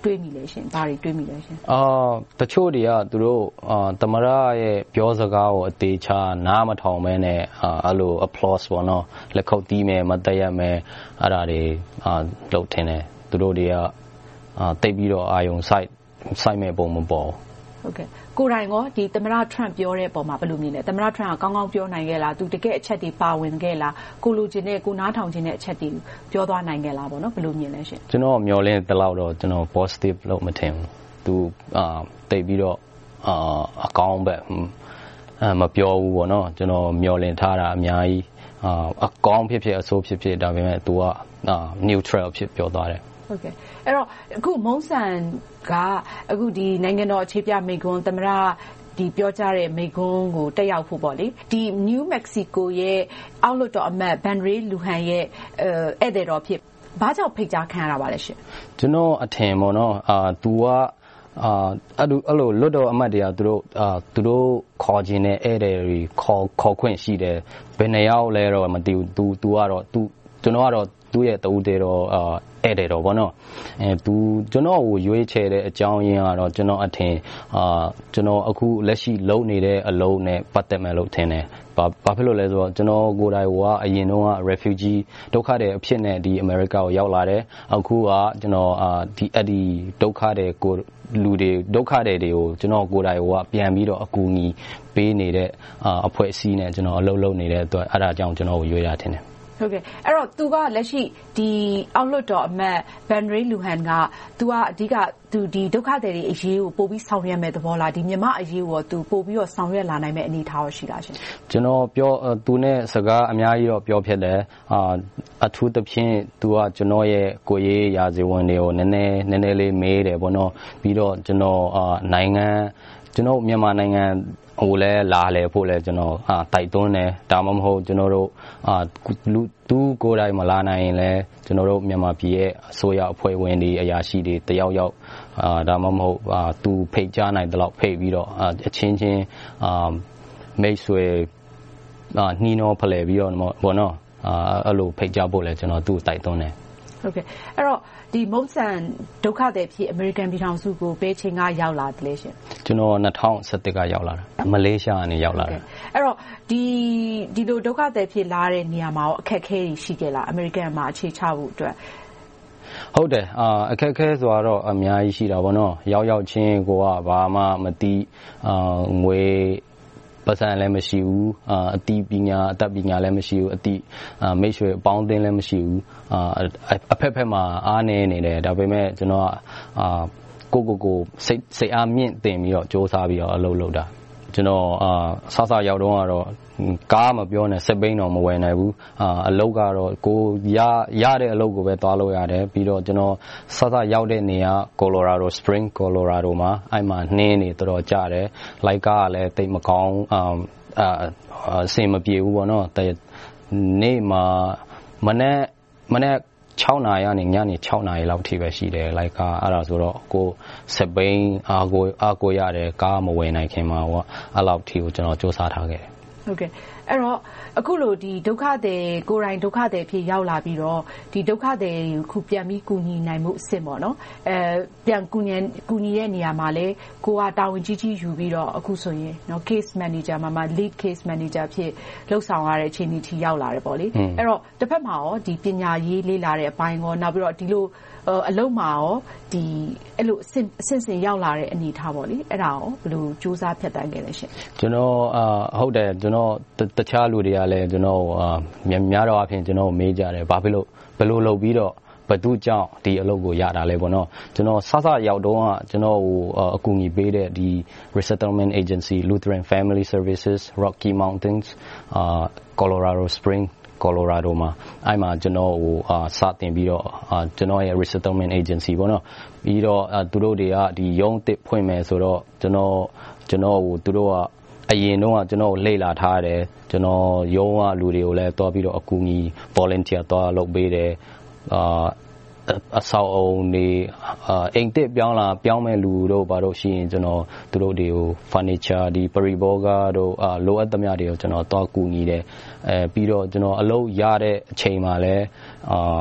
တွေးမိလဲရှင်ဘာတွေတွေးမိလဲရှင်အာတချို့တွေကသူတို့အာသမရရဲ့ပြောစကားကိုအသေးချာနားမထောင်မဲနဲ့အဲ့လို applause ပေါ့နော်လက်ခုပ်တီးမယ်မတက်ရမယ်အဲ့ဒါတွေအာလုပ်ထင်တယ်သူတို့တွေကအာတိတ်ပြီးတော့အာယုံ site site မဲ့ပုံမပေါ်ဟုတ်ကဲ့ကိုယ်တိုင်ရောဒီသမရထရန့်ပြောတဲ့ပုံမှာဘယ်လိုမြင်လဲသမရထရန့်ကကောင်းကောင်းပြောနိုင်ခဲ့လားသူတကယ်အချက်တွေပါဝင်ခဲ့လားကိုလိုချင်တဲ့ကိုနားထောင်ချင်တဲ့အချက်တွေပြောသွားနိုင်ခဲ့လားပေါ့နော်ဘယ်လိုမြင်လဲရှင်ကျွန်တော်မျှော်လင့်တဲ့လောက်တော့ကျွန်တော် positive လို့မထင်ဘူးသူအာတိတ်ပြီးတော့အာအကောင်းဘက်အာမပြောဘူးပေါ့နော်ကျွန်တော်မျှော်လင့်ထားတာအများကြီးအာအကောင်းဖြစ်ဖြစ်အဆိုးဖြစ်ဖြစ်ဒါပေမဲ့သူကအာ neutral ဖြစ်ပြောသွားတယ်ဟုတ်ကဲ့အဲ့တော့အခုမုံဆန်ကအခုဒီနိုင်ငံတော်အခြေပြမိကွန်းသမရဒီပြောကြတဲ့မိကွန်းကိုတက်ရောက်ဖို့ပေါ့လေဒီ New Mexico ရဲ့အောက်လွှတ်တော်အမတ်ဘန်ရေးလူဟန်ရဲ့အဲဧည့်သည်တော်ဖြစ်ဘာကြောင့်ဖိတ်ကြားခံရတာပါလဲရှင်ကျွန်တော်အထင်ပေါ့နော်အာသူကအာအဲ့လိုအဲ့လိုလွတ်တော်အမတ်တွေကသူတို့အာသူတို့ခေါ်ခြင်းနဲ့ဧည့်သည်တွေခေါ်ခေါ်ခွင့်ရှိတယ်ဘယ်နှယောက်လဲတော့မသိဘူး तू तू ကတော့ तू ကျွန်တော်ကတော့သူ့ရဲ့တူတေတော့အာဧည့်သည်တော်ပေါ့နော်အဲ तू ကျွန်တော်ကိုရွေးချယ်တဲ့အကြောင်းရင်းကတော့ကျွန်တော်အထင်အာကျွန်တော်အခုလက်ရှိလုပ်နေတဲ့အလုပ်နဲ့ပတ်သက်မယ်လို့ထင်တယ်ဘာဘာဖြစ်လို့လဲဆိုတော့ကျွန်တော်ကိုယ်တိုင်ကအရင်တော့ refugee ဒုက္ခတွေအဖြစ်နဲ့ဒီ America ကိုရောက်လာတယ်အခုကကျွန်တော်အာဒီအဲ့ဒီဒုက္ခတွေကိုလူတွေဒုက္ခတွေကိုကျွန်တော်ကိုယ်တိုင်ကပြန်ပြီးတော့အကူအညီပေးနေတဲ့အဖွဲ့အစည်းနဲ့ကျွန်တော်အလုပ်လုပ်နေတဲ့အတွက်အဲ့ဒါကြောင့်ကျွန်တော်ကိုရွေးရထင်တယ်ဟုတ်ကဲ့အဲ့တော့ तू ကလက်ရှိဒီအောက်လွှတ်တော်အမတ်ဘန်ရေးလူဟန်က तू ကအဓိက तू ဒီဒုက္ခသည်တွေအရေးကိုပို့ပြီးဆောင်ရွက်မဲ့သဘောလားဒီမြန်မာအရေးကို तू ပို့ပြီးတော့ဆောင်ရွက်လာနိုင်မဲ့အနေအထားရှိလားရှင်ကျွန်တော်ပြော तू နဲ့စကားအများကြီးတော့ပြောဖြစ်တယ်အာအထူးသဖြင့် तू ကကျွန်တော်ရဲ့ကိုရေးရာဇဝင်တွေကိုနည်းနည်းနည်းနည်းလေးမေးတယ်ပေါ့နော်ပြီးတော့ကျွန်တော်အာနိုင်ငံကျွန်တော်မြန်မာနိုင်ငံဟိုလဲလာလဲဖို့လဲကျွန်တော်အာတိုက်တွန်းတယ်ဒါမှမဟုတ်ကျွန်တော်တို့အာလူသူကိုယ်တိုင်မလာနိုင်ရင်လဲကျွန်တော်တို့မြန်မာပြည်ရဲ့အစိုးရအဖွဲ့ဝင်တွေအရာရှိတွေတယောက်ယောက်အာဒါမှမဟုတ်အာသူဖိတ်ကြားနိုင်တဲ့လောက်ဖိတ်ပြီးတော့အချင်းချင်းအာမိတ်ဆွေအာနှီးနှောဖလှယ်ပြီးတော့ဘောနော်အာအဲ့လိုဖိတ်ကြားဖို့လဲကျွန်တော်သူ့တိုက်တွန်းတယ်ဟုတ်ကဲ့အဲ့တော့ဒီမုံဆန်ဒုက္ခသည်ဖြစ်အမေရိကန်ပြည်ထောင်စုကိုဘယ်ချိန်ကရောက်လာတယ်လဲရှင်ကျွန်တော်၂၀၁၁ကရောက်လာတာမလေးရှားကနေရောက်လာတာအဲ့တော့ဒီဒီလိုဒုက္ခသည်ဖြစ်လာတဲ့နေရာမှာရောအခက်အခဲတွေရှိခဲ့လားအမေရိကန်မှာအခြေချဖို့အတွက်ဟုတ်တယ်အာအခက်အခဲဆိုတော့အများကြီးရှိတာပေါ့နော်ရောက်ရောက်ချင်းကိုကဘာမှမသိအာငွေပတ်စံလည်းမရှိဘူးအာအတိပညာအတတ်ပညာလည်းမရှိဘူးအတိမိတ်ဆွေအပေါင်းအသင်းလည်းမရှိဘူးအာအဖက်ဖက်မှာအားနေနေတယ်ဒါပေမဲ့ကျွန်တော်ကအာကိုကိုကိုစိတ်စိတ်အားမြင့်တင်ပြီးတော့စ조사ပြီးတော့အလုပ်လုပ်တာကျွန်တော်အာဆဆရောက်တော့ကတော့ကားမပြောနဲ့စက်ဘိန်းတော့မဝယ်နိုင်ဘူးအာအလုပ်ကတော့ကိုရရတဲ့အလုပ်ကိုပဲသွားလို့ရတယ်ပြီးတော့ကျွန်တော်ဆဆရောက်တဲ့နေရာ Colorado Spring Colorado မှာအဲ့မှာနှင်းနေတော်တော်ကြတယ်လိုက်ကားကလည်းတိတ်မကောင်းအာအစင်မပြေဘူးပေါ့နော်နေ့မှာမနေ့မနေ့၆နာရီကနေညနေ၆နာရီလောက်ထိပဲရှိတယ်လိုက်ကားအဲ့ဒါဆိုတော့ကိုစက်ဘိန်းအားကိုအားကိုရတယ်ကားမဝယ်နိုင်ခင်မှာဟောအဲ့လောက်ထိကိုကျွန်တော်စူးစမ်းထားခဲ့တယ်ဟုတ်ကဲ့အဲ့တော့အခုလိုဒီဒုက္ခသည်ကိုယ်တိုင်ဒုက္ခသည်ဖြစ်ရောက်လာပြီးတော့ဒီဒုက္ခသည်ခုပြန်ပြီးကူညီနိုင်မှုအဆင့်ပေါ့နော်အဲပြန်ကူညီကူညီတဲ့နေရာမှာလဲကိုကတာဝန်ကြီးကြီးယူပြီးတော့အခုဆိုရင်နော် case manager မှာမှာ lead case manager ဖြစ်လှုပ်ဆောင်ရတဲ့အခြေအနေထိရောက်လာတယ်ပေါ့လေအဲ့တော့တစ်ဖက်မှာရောဒီပညာရေးလေ့လာတဲ့အပိုင်းရောနောက်ပြီးတော့ဒီလိုအလုံးမှာရောဒီအဲ့လိုအဆင့်အဆင့်ဆင့်ရောက်လာတဲ့အနေအထားပေါ့လေအဲ့ဒါရောဘယ်လိုစူးစမ်းဖြတ်တန်းခဲ့လဲရှင်ကျွန်တော်အာဟုတ်တယ်ကျွန်တော်တခြားလူတွေကလည်းကျွန်တော်အာများတော့အပြင်ကျွန်တော်မေးကြတယ်ဘာဖြစ်လို့ဘယ်လိုလုပ်ပြီးတော့ဘယ်သူကြောင့်ဒီအလုပ်ကိုရတာလဲပေါ့နော်ကျွန်တော်ဆဆရောက်တော့ကကျွန်တော်ဟိုအကူအညီပေးတဲ့ဒီ Resettlement Agency Lutheran Family Services Rocky Mountains အာ Colorado Spring Colorado မှာအဲ့မှာကျွန်တော်ဟိုအာစတင်ပြီးတော့အာကျွန်တော်ရဲ့ resettlement agency ပေါ့နော်ပြီးတော့သူတို့တွေကဒီရုံးတစ်ဖွင့်မယ်ဆိုတော့ကျွန်တော်ကျွန်တော်ဟိုသူတို့ကအရင်တော့ကျွန်တော်လေ့လာထားတယ်ကျွန်တော်ရုံးကလူတွေကိုလည်းတွားပြီးတော့အကူအညီ volunteer တွားလုပ်ပေးတယ်အာအဆောက်အုံတွေအိမ်တစ်ပြောင်းလာပြောင်းမဲ့လူတို့ဘာလို့ရှိရင်ကျွန်တော်သူတို့တွေကို furniture ဒီ pariboga တို့လိုအပ်သမျှတွေကိုကျွန်တော်တွားကူညီတယ်အဲပြီးတော့ကျွန်တော်အလုပ်ရတဲ့အချိန်မှာလည်းအာ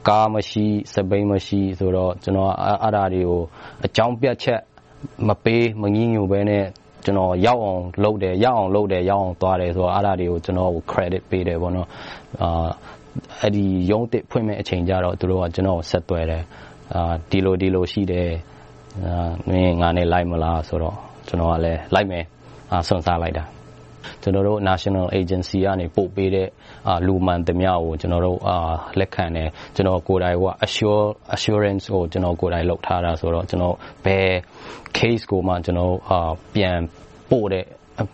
ကားမရှိစပိန်မရှိဆိုတော့ကျွန်တော်အဲ့ဒါတွေကိုအကြောင်းပြချက်မပေးမငြင်းညူပဲနဲ့ကျွန်တော်ရောက်အောင်လုပ်တယ်ရောက်အောင်လုပ်တယ်ရောက်အောင်သွားတယ်ဆိုတော့အဲ့ဒါတွေကိုကျွန်တော် credit ပေးတယ်ပေါ့နော်အာအဲ့ဒီရုံးတစ်ဖွင့်မဲ့အချိန်ကြတော့သူတို့ကကျွန်တော်ဆက်သွယ်တယ်အာဒီလိုဒီလိုရှိတယ်အာမင်းငါနဲ့လိုက်မလားဆိုတော့ကျွန်တော်ကလည်းလိုက်မယ်အာဆွန်စားလိုက်တာကျွန်တော်တို့ national agency ကနေပို့ပေးတဲ့အာလူမှန်သမျှကိုကျွန်တော်တို့အာလက်ခံတယ်ကျွန်တော်ကိုယ်တိုင်က assure assurance ကိုကျွန်တော်ကိုယ်တိုင်လုပ်ထားတာဆိုတော့ကျွန်တော်ဘယ် case ကိုမှကျွန်တော်အာပြန်ပို့တဲ့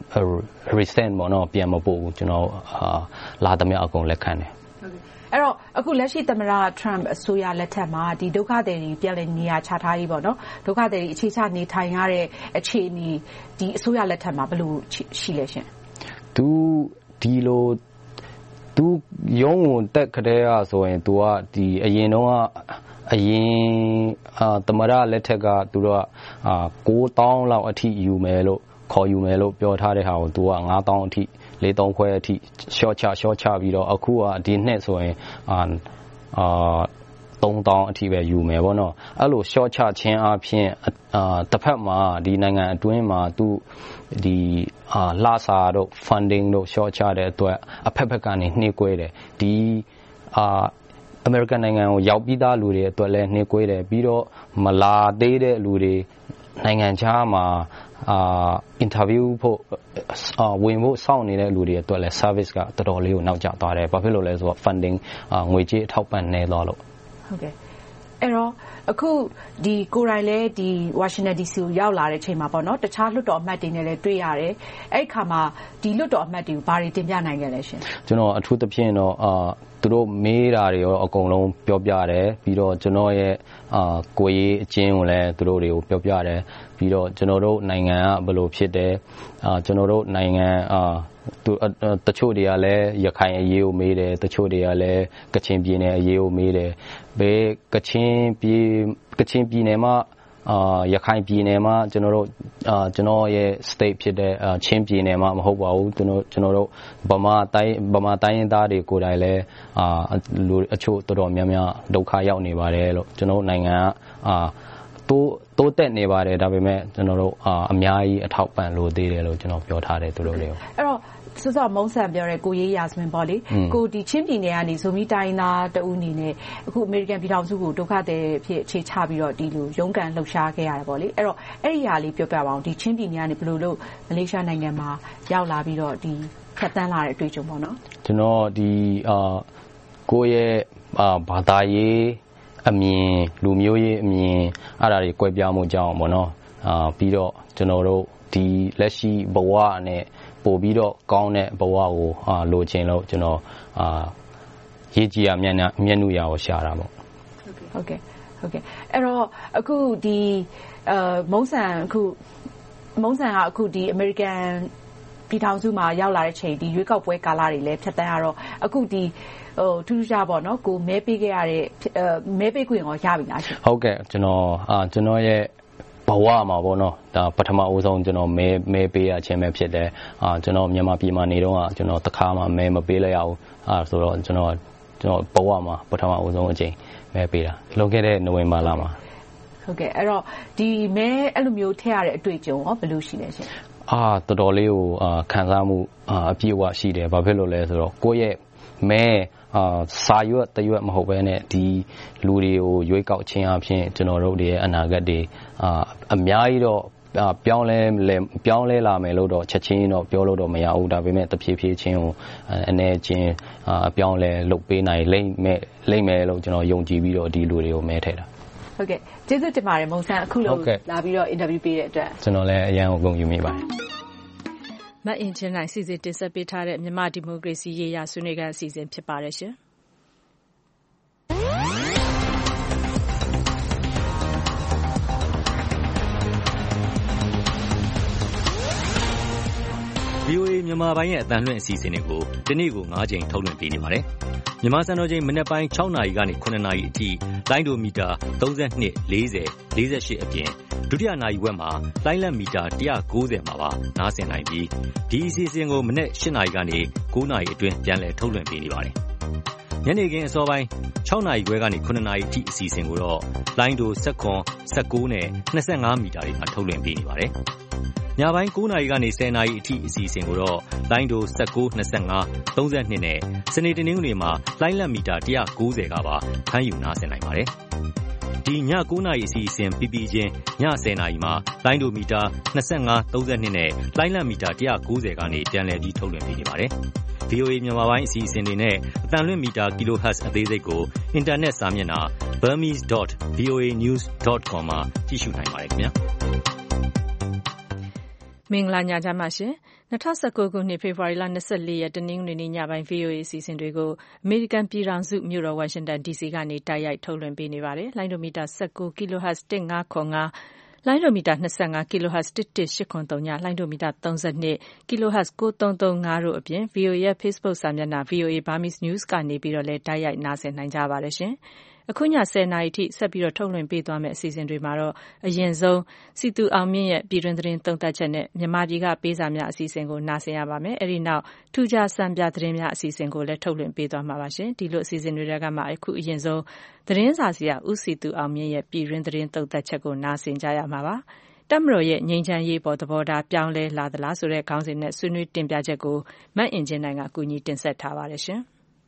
recent ပေါ့နော်ပြန်မပို့ဘူးကျွန်တော်အာလာသမျှအကုန်လက်ခံတယ်အဲ့တော့အခုလက်ရှိသမ္မတ Trump အစိုးရလက်ထက်မှာဒီဒုက္ခသည်တွေပြည်လည်နေရာချထားရေးပေါ့နော်ဒုက္ခသည်တွေအခြေချနေထိုင်ရတဲ့အခြေအနေဒီအစိုးရလက်ထက်မှာဘယ်လိုရှိလဲရှင်သူဒီလိုသူရုံးကိုတက်ခတဲ့อ่ะဆိုရင် तू อ่ะဒီအရင်တော့အရင်အာသမရလက်ထက်ကသူတို့ကအာကိုးသောင်းလောက်အထိယူမယ်လို့ခေါ်ယူမယ်လို့ပြောထားတဲ့ဟာကို तू ကငါးသောင်းအထိလေးသောင်းခွဲအထိ short ချ short ချပြီးတော့အခုကဒီနှစ်ဆိုရင်အာအာသုံးသောင်းအထိပဲယူမယ်ပေါ့နော်အဲ့လို short ချခြင်းအပြင်အာတစ်ဖက်မှာဒီနိုင်ငံအတွင်းမှာသူဒီအာလာစာတို့ funding တို့ short ချတဲ့အတွက်အဖက်ဖက်ကနေနှိကွဲတယ်ဒီအာအမေရိကန်နိုင်ငံကိုရောက်ပြီးသားလူတွေအတွက်လည်းနှိကွဲတယ်ပြီးတော့မလာသေးတဲ့လူတွေနိုင်ငံခြားမှာအာ interview ဖို့အာဝင်ဖို့စောင့်နေတဲ့လူတွေအတွက်လည်း service ကတော်တော်လေးကိုနောက်ကျသွားတယ်ဘာဖြစ်လို့လဲဆိုတော့ funding အာငွေကြေးအထောက်ပံ့နေတော့လို့ဟုတ်ကဲ့အဲ့တော့အခုဒီကိုယ်တိုင်လဲဒီ Washington ဒီ စီ ကိုရောက်လာတဲ့ချိန်မှာပေါ့နော်တခြားလွှတ်တော်အမတ်တွေနဲ့လည်းတွေ့ရတယ်အဲ့ဒီခါမှာဒီလွှတ်တော်အမတ်တွေကိုဘာတွေတင်ပြနိုင်ခဲ့လဲရှင်ကျွန်တော်အထူးသဖြင့်တော့အာသူတို့မေးတာတွေရောအကုန်လုံးပြောပြတယ်ပြီးတော့ကျွန်တော်ရဲ့အာကိုယ်ရေးအကျဉ်းကိုလည်းသူတို့တွေကိုပြောပြတယ်ပြီးတော့ကျွန်တော်တို့နိုင်ငံကဘယ်လိုဖြစ်တယ်အာကျွန်တော်တို့နိုင်ငံအာသူတချို့တွေကလည်းရခိုင်အရေးကိုမေးတယ်တချို့တွေကလည်းကချင်ပြည်နယ်အရေးကိုမေးတယ်ဘယ်ကချင်ပြည်ကချင်ပြည်နယ်မှာအာရခိုင်ပြည်နယ်မှာကျွန်တော်တို့အာကျွန်တော်ရဲ့ state ဖြစ်တဲ့ချင်းပြည်နယ်မှာမဟုတ်ပါဘူးကျွန်တော်ကျွန်တော်တို့ဗမာတိုင်းဗမာတိုင်းရင်းသားတွေကိုယ်တိုင်လည်းအာလူအချို့တော်တော်များများဒုက္ခရောက်နေပါတယ်လို့ကျွန်တော်နိုင်ငံကအာတိုးတိုးတက်နေပါတယ်ဒါပေမဲ့ကျွန်တော်တို့အာအများကြီးအထောက်ပံ့လိုသေးတယ်လို့ကျွန်တော်ပြောထားတယ်သူတို့တွေကိုအဲ့တော့စောစောမုံဆန်ပြောတဲ့ကိုရေးရာစမင်ပေါ့လေကိုဒီချင်းပြည်နယ်ကနေဇိုမီတိုင်းသားတဦးအနေနဲ့အခုအမေရိကန်ပြည်ထောင်စုကိုဒုက္ခသည်ဖြစ်အခြေချပြီးတော့ဒီလိုရုန်းကန်လှုပ်ရှားခဲ့ရတယ်ပေါ့လေအဲ့တော့အဲ့ဒီဟာလေးပြောပြပါအောင်ဒီချင်းပြည်နယ်ကနေဘယ်လိုလုပ်မလေးရှားနိုင်ငံမှာရောက်လာပြီးတော့ဒီဖြတ်တန်းလာတဲ့အတွေ့အကြုံပေါ့နော်ကျွန်တော်ဒီအာကိုရဲ့အာဘာသာရေးအမြင်လူမျိုးရေးအမြင်အဲ့ဒါတွေကွဲပြားမှုကြောင့်ပေါ့နော်အာပြီးတော့ကျွန်တော်တို့ဒီလက်ရှိဘဝနဲ့ပို့ပြီးတော့ကောင်းတဲ့ဘဝကိုအာလိုချင်လို့ကျွန်တော်အာရေးကြည့်ရမျက်နှာမျက်နှာရာကိုရှာတာပေါ့ဟုတ်ကဲ့ဟုတ်ကဲ့အဲ့တော့အခုဒီအာမုံဆန်အခုမုံဆန်ကအခုဒီ American ပြည်ထောင်စုမှာရောက်လာတဲ့ချိန်ဒီရွေးကောက်ပွဲကာလတွေလည်းဖြတ်တန်းရတော့အခုဒီဟိုထူးထူးခြားပေါ့နော်ကိုမဲပေးခဲ့ရတဲ့မဲပေးခွင့်ရောရပြီလားရှင်ဟုတ်ကဲ့ကျွန်တော်အာကျွန်တော်ရဲ့ဘဝမှာပေါ့နော်ဒါပထမအဦးဆုံးကျွန်တော်မဲမဲပေးရခြင်းပဲဖြစ်တယ်အာကျွန်တော်မြန်မာပြည်မှာနေတော့ကျွန်တော်တခါမှမဲမပေးလိုက်ရဘူးအာဆိုတော့ကျွန်တော်ကျွန်တော်ဘဝမှာပထမအဦးဆုံးအချိန်မဲပေးတာလွန်ခဲ့တဲ့နိုဝင်ဘာလမှာဟုတ်ကဲ့အဲ့တော့ဒီမဲအဲ့လိုမျိုးထည့်ရတဲ့အတွေ့အကြုံရောဘယ်လိုရှိလဲရှင်အာတော်တော်လေးကိုအာခံစားမှုအာအပြည့်အဝရှိတယ်ဘာဖြစ်လို့လဲဆိုတော့ကိုယ့်ရဲ့မဲအာစာရွက်တရွက်မဟုတ်ဘဲနဲ့ဒီလူတွေကိုရွေးကောက်ခြင်းအပြင်ကျွန်တော်တို့ရဲ့အနာဂတ်တွေအာအများကြီးတော့ပြောင်းလဲပြောင်းလဲလာမယ်လို့တော့ချက်ချင်းတော့ပြောလို့တော့မရဘူးဒါပေမဲ့တဖြည်းဖြည်းချင်းကိုအနေချင်းအပြောင်းလဲလုပ်ပေးနိုင်လိမ့်မယ်လိမ့်မယ်လို့ကျွန်တော်ယုံကြည်ပြီးတော့ဒီလူတွေကိုမဲထည့်တာဟုတ်ကဲ့ကျေးဇူးတင်ပါတယ်မုံဆန်းအခုလိုလာပြီးတော့ interview ပေးတဲ့အတွက်ကျွန်တော်လည်းအရန်ကိုဂုဏ်ယူမိပါတယ်မအင်ဂျင်နိုင်စီစဉ်တင်ဆက်ပေးထားတဲ့မြန်မာဒီမိုကရေစီရေးရာဆွေးနွေးခန်းအစီအစဉ်ဖြစ်ပါတယ်ရှင်။ဗွီအိုအေ မြန်မာပိုင်းရဲ့အသံလွှင့်အစီအစဉ်တွေကိုဒီနေ့ကို၅ချိန်ထုတ်လွှင့်ပေးနေပါတယ်။မြန်မာစံတော်ချိန်မနက်ပိုင်း၆နာရီကနေ၇နာရီအထိလိုင်းဒိုမီတာသုံး၂၄၀ ၄၈အပြင်ဒုတိယနာရီဝက်မှာလိုင်းလက်မီတာ၁၉၀မှာပါနားဆင်နိုင်ပြီးဒီအစီအစဉ်ကိုမနက်၈နာရီကနေ၉နာရီအတွင်းပြန်လည်ထုတ်လွှင့်ပေးနေပါတယ်။ညနေခင်းအစောပိုင်း၆နာရီခွဲကနေ၇နာရီအထိအစီအစဉ်ကိုတော့လိုင်းဒို၁၇ ၁၉နဲ့၂၅မီတာတွေမှာထုတ်လွှင့်ပေးနေပါတယ်။ညပိုင်း၉နာရီကနေ၁၀နာရီအထိအစီအစဉ်ကိုတော့လိုင်းဒို၁၉ ၂၅ ၃၂နဲ့စနေတနင်္ဂနွေမှာလိုင်းလတ်မီတာ၁၉၀ကပါဖမ်းယူနားဆင်နိုင်ပါတယ်။ဒီည၉နာရီအစီအစဉ်ပြီးပြီးချင်းည၁၀နာရီမှာလိုင်းဒိုမီတာ၂၅ ၃၂နဲ့လိုင်းလတ်မီတာ၁၉၀ကနေပြန်လည်ပြီးထုတ်လွှင့်ပေးနေပါတယ်။ဗွီအိုအေ မြန်မာပိုင်းအစီအစဉ်တွေနဲ့အသံလွှင့်မီတာ kilohertz အသေးစိတ်ကိုအင်တာနက်စာမျက်နှာ burmese dot voa news dot com မှာကြည့်ရှုနိုင်ပါတယ်ခင်ဗျာမင်္ဂလာညချမ်းပါရှင်၂၀၁၉ခုနှစ်ဖေဖော်ဝါရီလ၂၄ရက်တနင်္ဂနွေနေ့ညပိုင်း ဗွီအိုအေအစီအစဉ်တွေကိုအမေရိကန်ပြည်ထောင်စုမြို့တော်ဝါရှင်တန် ဒီစီကနေတိုက်ရိုက်ထုတ်လွှင့်ပေးနေပါတယ်လိုင်းဒိုမီတာ၁၉ kilohertz ၁၅၇၅လိုင်းဒိုမီတာ၂၅ kilohertz ၁၁၈၇၃ညလိုင်းဒိုမီတာ၃၂ kilohertz ၉၃၃၅တို့အပြင် ဗွီအိုအေရဲ့ Facebook စာမျက်နှာ ဗွီအိုအေ Burmese News ကနေပြီးတော့လည်းတိုက်ရိုက်နားဆင်နိုင်ကြပါတယ်ရှင်အခုည၁၀နာရီထိဆက်ပြီးတော့ထုတ်လွှင့်ပေးသွားမယ့်အစီအစဉ်တွေမှာတော့အရင်ဆုံးစီတူအောင်မြင့်ရဲ့ပြည်တွင်းသတင်းသုံးသပ်ချက်နဲ့မြန်မာပြည်ကပေးစာများအစီအစဉ်ကိုနားဆင်ရပါမယ်အဲဒီနောက်ထူးခြားစံပြသတင်းများအစီအစဉ်ကိုလည်းထုတ်လွှင့်ပေးသွားမှာပါရှင်ဒီလိုအစီအစဉ်တွေကမှအခုအရင်ဆုံးသတင်းစာဆရာဦးစီတူအောင်မြင့်ရဲ့ပြည်တွင်းသတင်းသုံးသပ်ချက်ကိုနားဆင်ကြရမှာပါတပ်မတော်ရဲ့ငြိမ်းချမ်းရေးပေါ်သဘောထားပြောင်းလဲလာသလားဆိုတဲ့ခေါင်းစဉ်နဲ့ဆွေးနွေးတင်ပြချက်ကိုမတ်အင်ဂျင်နိုင်ကအကူအညီတင်ဆက်ထားပါတယ်ရှင်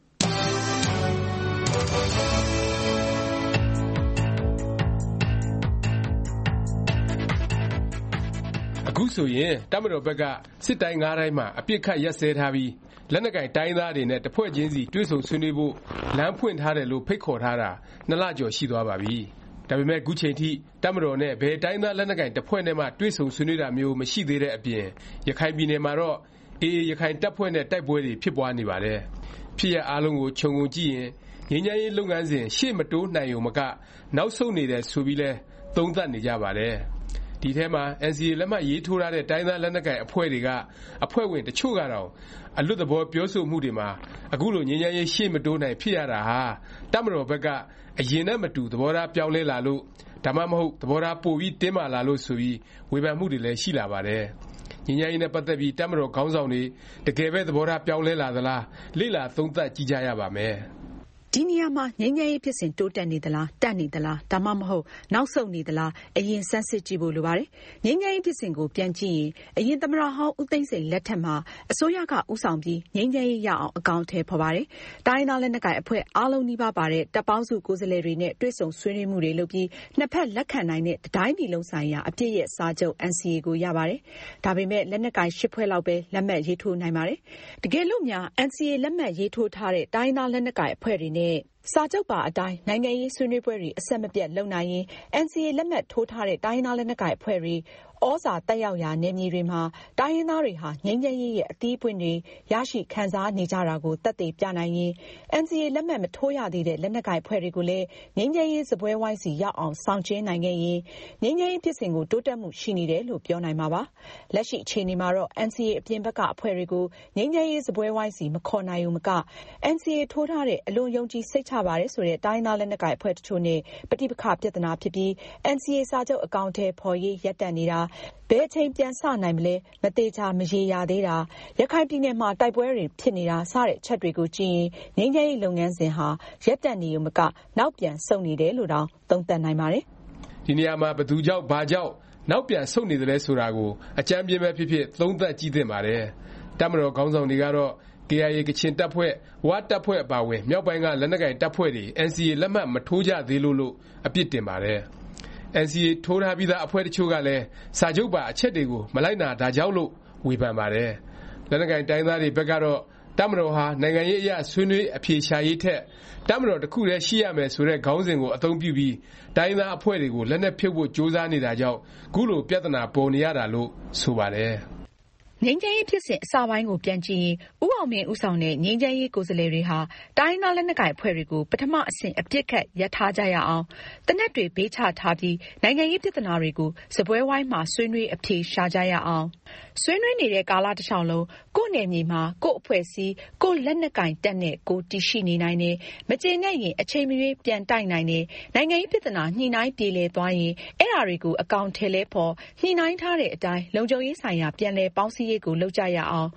အခုဆိုရင်တပ်မတော်ဘက်ကစစ်တိုင်း၅တိုင်းမှာအပြစ်ခတ်ရက်စဲထားပြီးလက်နက်ကိုင်တိုင်းသားတွေနဲ့တဖွဲ့ချင်းစီတွေ့ဆုံဆွေးနွေးဖို့လမ်းဖွင့်ထားတယ်လို့ဖိတ်ခေါ်ထားတာနှစ်လကျော်ရှိသွားပါပြီဒါပေမဲ့အခုချိန်ထိတပ်မတော်နဲ့ဘယ်တိုင်းသားလက်နက်ကိုင်တစ်ဖွဲ့နဲ့မှတွေ့ဆုံဆွေးနွေးတာမျိုးမရှိသေးတဲ့အပြင်ရခိုင်ပြည်နယ်မှာတော့အေအေရခိုင်တပ်ဖွဲ့နဲ့တိုက်ပွဲတွေဖြစ်ပွားနေပါတယ်ဖြစ်ရအားလုံးကိုခြုံငုံကြည့်ရင်ငြိမ်းချမ်းရေးလုပ်ငန်းစဉ်ရှေ့မတိုးနိုင်ုံမကနောက်ဆုတ်နေတယ်ဆိုပြီးလဲသုံးသပ်နေကြပါတယ်ဒီထဲမှာ အန်စီအေ လက်မှတ်ရေးထိုးထားတဲ့တိုင်းသားလက်နက်ကိုင်အဖွဲ့တွေကအဖွဲ့ဝင်တချို့ကတော့အလွတ်သဘောပြောဆိုမှုတွေမှာအခုလိုငြိမ်းချမ်းရေးရှေ့မတိုးနိုင်ဖြစ်ရတာဟာတပ်မတော်ဘက်ကအရင်နဲ့မတူသဘောထားပြောင်းလဲလာလို့ဒါမှမဟုတ်သဘောထားပိုပြီးတင်းမာလာလို့ဆိုပြီးဝေဖန်မှုတွေလည်းရှိလာပါတယ်ငြိမ်းချမ်းရေးနဲ့ပတ်သက်ပြီးတပ်မတော်ခေါင်းဆောင်တွေတကယ်ပဲသဘောထားပြောင်းလဲလာသလားလေ့လာသုံးသပ်ကြည့်ကြရပါမယ်ဒီနေရာမှာငြိမ်းချမ်းရေးဖြစ်စဉ်တိုးတက်နေသလားတက်နေသလားဒါမှမဟုတ်နောက်ဆုတ်နေသလားအရင်စမ်းစစ်ကြည့်ဖို့လိုပါတယ်ငြိမ်းချမ်းရေးဖြစ်စဉ်ကိုပြန်ကြည့်ရင်အရင်သမ္မတဟောင်းဦးသိန်းစိန်လက်ထက်မှာအစိုးရကဦးဆောင်ပြီးငြိမ်းချမ်းရေးရအောင်အကောင်အထည်ဖော်ပါတယ်တိုင်းသားလက်နက်ကိုင်အဖွဲ့အားလုံးနှိပါပါတဲ့တပ်ပေါင်းစုကိုယ်စားလှယ်တွေနဲ့တွေ့ဆုံဆွေးနွေးမှုတွေလုပ်ပြီးနှစ်ဖက်လက်ခံနိုင်တဲ့တိုင်းပြည်လုံးဆိုင်ရာအပြည့်ရဲ့စာချုပ် အန်စီအေ ကိုရပါတယ်ဒါပေမဲ့လက်နက်ကိုင်ရှစ်ဖွဲ့လောက်ပဲလက်မှတ်ရေးထိုးနိုင်ပါတယ်တကယ်လို့များ အန်စီအေ လက်မှတ်ရေးထိုးထားတဲ့တိုင်းသားလက်နက်ကိုင်အဖွဲ့တွေနဲ့စာချုပ်ပါအတိုင်းနိုင်ငံရေးဆွေးနွေးပွဲတွေအဆက်မပြတ်လုပ်နိုင်ရင် အန်စီအေ လက်မှတ်ထိုးထားတဲ့တိုင်းရင်းသားလက်နက်ကိုင်အဖွဲ့တွေဩဇာတက်ရောက်ရာနယ်မြေတွေမှာတိုင်းရင်းသားတွေဟာငြိမ်းချမ်းရေးရဲ့အသီးအပွင့်တွေရရှိခံစားနေကြတာကိုသက်သေပြနိုင်ရင် အန်စီအေ လက်မှတ်မထိုးရသေးတဲ့လက်နက်ကိုင်အဖွဲ့တွေကိုလည်းငြိမ်းချမ်းရေးစပွဲဝိုင်းစီရောက်အောင်ဆောင်ကျဉ်နိုင်ခဲ့ရင်ငြိမ်းချမ်းရေးဖြစ်စဉ်ကိုတိုးတက်မှုရှိနေတယ်လို့ပြောနိုင်မှာပါလက်ရှိအခြေအနေမှာတော့ အန်စီအေ အပြင်ဘက်ကအဖွဲ့တွေကိုငြိမ်းချမ်းရေးစပွဲဝိုင်းစီမခေါ်နိုင်ုံမက အန်စီအေ ထိုးထားတဲ့အလွန်ယုံကြည်စိတ်ချပါတယ်ဆိုတဲ့တိုင်းသားလက်နက်ကိုင်အဖွဲ့တချို့နဲ့ပဋိပက္ခပြဿနာဖြစ်ပြီး အန်စီအေ စာချုပ်အကောင်အထည်ဖော်ရေးရပ်တန့်နေတာဘယ်အချိန်ပြန်စနိုင်မလဲမသေးချာမရေရာသေးတာရခိုင်ပြည်နယ်မှာတိုက်ပွဲတွေဖြစ်နေတာစတဲ့အချက်တွေကိုကြည့်ရင်ငြိမ်းချမ်းရေးလုပ်ငန်းစဉ်ဟာရပ်တန့်နေုံမကနောက်ပြန်ဆုတ်နေတယ်လို့တောင်သုံးသပ်နိုင်ပါတယ်ဒီနေရာမှာဘယ်သူကြောင့်ဘာကြောင့်နောက်ပြန်ဆုတ်နေတယ်လဲဆိုတာကိုအကြမ်းပြင်းပဲဖြစ်ဖြစ်သုံးသပ်ကြည့်သင့်ပါတယ်တပ်မတော်ခေါင်းဆောင်တွေကတော့ကေအိုင်အေ ကချင်တပ်ဖွဲ့ဝတပ်ဖွဲ့အပါအဝင်မြောက်ပိုင်းကလက်နက်ကိုင်တပ်ဖွဲ့တွေ အန်စီအေ လက်မှတ်မထိုးကြသေးလို့လို့အပြစ်တင်ပါတယ်အန်စီအေ ထိုးထားပြီးသားအဖွဲ့တချို့ကလည်းစာချုပ်ပါအချက်တွေကိုမလိုက်နာတာကြောင့်လို့ဝေဖန်ပါတယ်လက်နက်ကိုင်တိုင်းသားတွေဘက်ကတော့တပ်မတော်ဟာနိုင်ငံရေးအရဆွေးနွေးအဖြေရှာရေးထက်တပ်မတော်တစ်ခုတည်းရှိရမယ်ဆိုတဲ့ခေါင်းစဉ်ကိုအသုံးပြုပြီးတိုင်းသားအဖွဲ့တွေကိုလက်နက်ဖြုတ်ဖို့ကြိုးစားနေတာကြောင့်ခုလိုပြဿနာပေါ်နေရတာလို့ဆိုပါတယ်ငြိမ်းချမ်းရေးဖြစ်စဉ်အစပိုင်းကိုပြန်ကြည့်ရင်ဦးအောင်မြင့်ဦးဆောင်တဲ့ငြိမ်းချမ်းရေးကိုယ်စားလှယ်တွေဟာတိုင်းသားလက်နက်ကိုင်အဖွဲ့တွေကိုပထမအဆင့်အပြစ်ခတ်ရပ်ထားကြရအောင်တနက်တွေဘေးချထားပြီးနိုင်ငံရေးပြဿနာတွေကိုစပွဲဝိုင်းမှာဆွေးနွေးအဖြေရှာကြရအောင်ဆွေးနွေးနေတဲ့ကာလတစ်လျှောက်လုံးကိုယ့်နယ်မြေမှာကိုယ့်အဖွဲ့အစည်းကိုယ့်လက်နက်ကိုင်တပ်နဲ့ကိုယ်တည်ရှိနေနိုင်တယ်မကျေနပ်ရင်အချိန်မရွေးပြန်တိုက်နိုင်တယ်နိုင်ငံရေးပြဿနာညှိနှိုင်းပြေလည်သွားရင်အဲ့ဒါတွေကိုအကောင်ထည်လဲဖို့ညှိနှိုင်းထားတဲ့အတိုင်းလုံခြုံရေးဆိုင်ရာပြန်လည်ပေါင်းစည်းရေးကိုလုပ်ကြရအောင်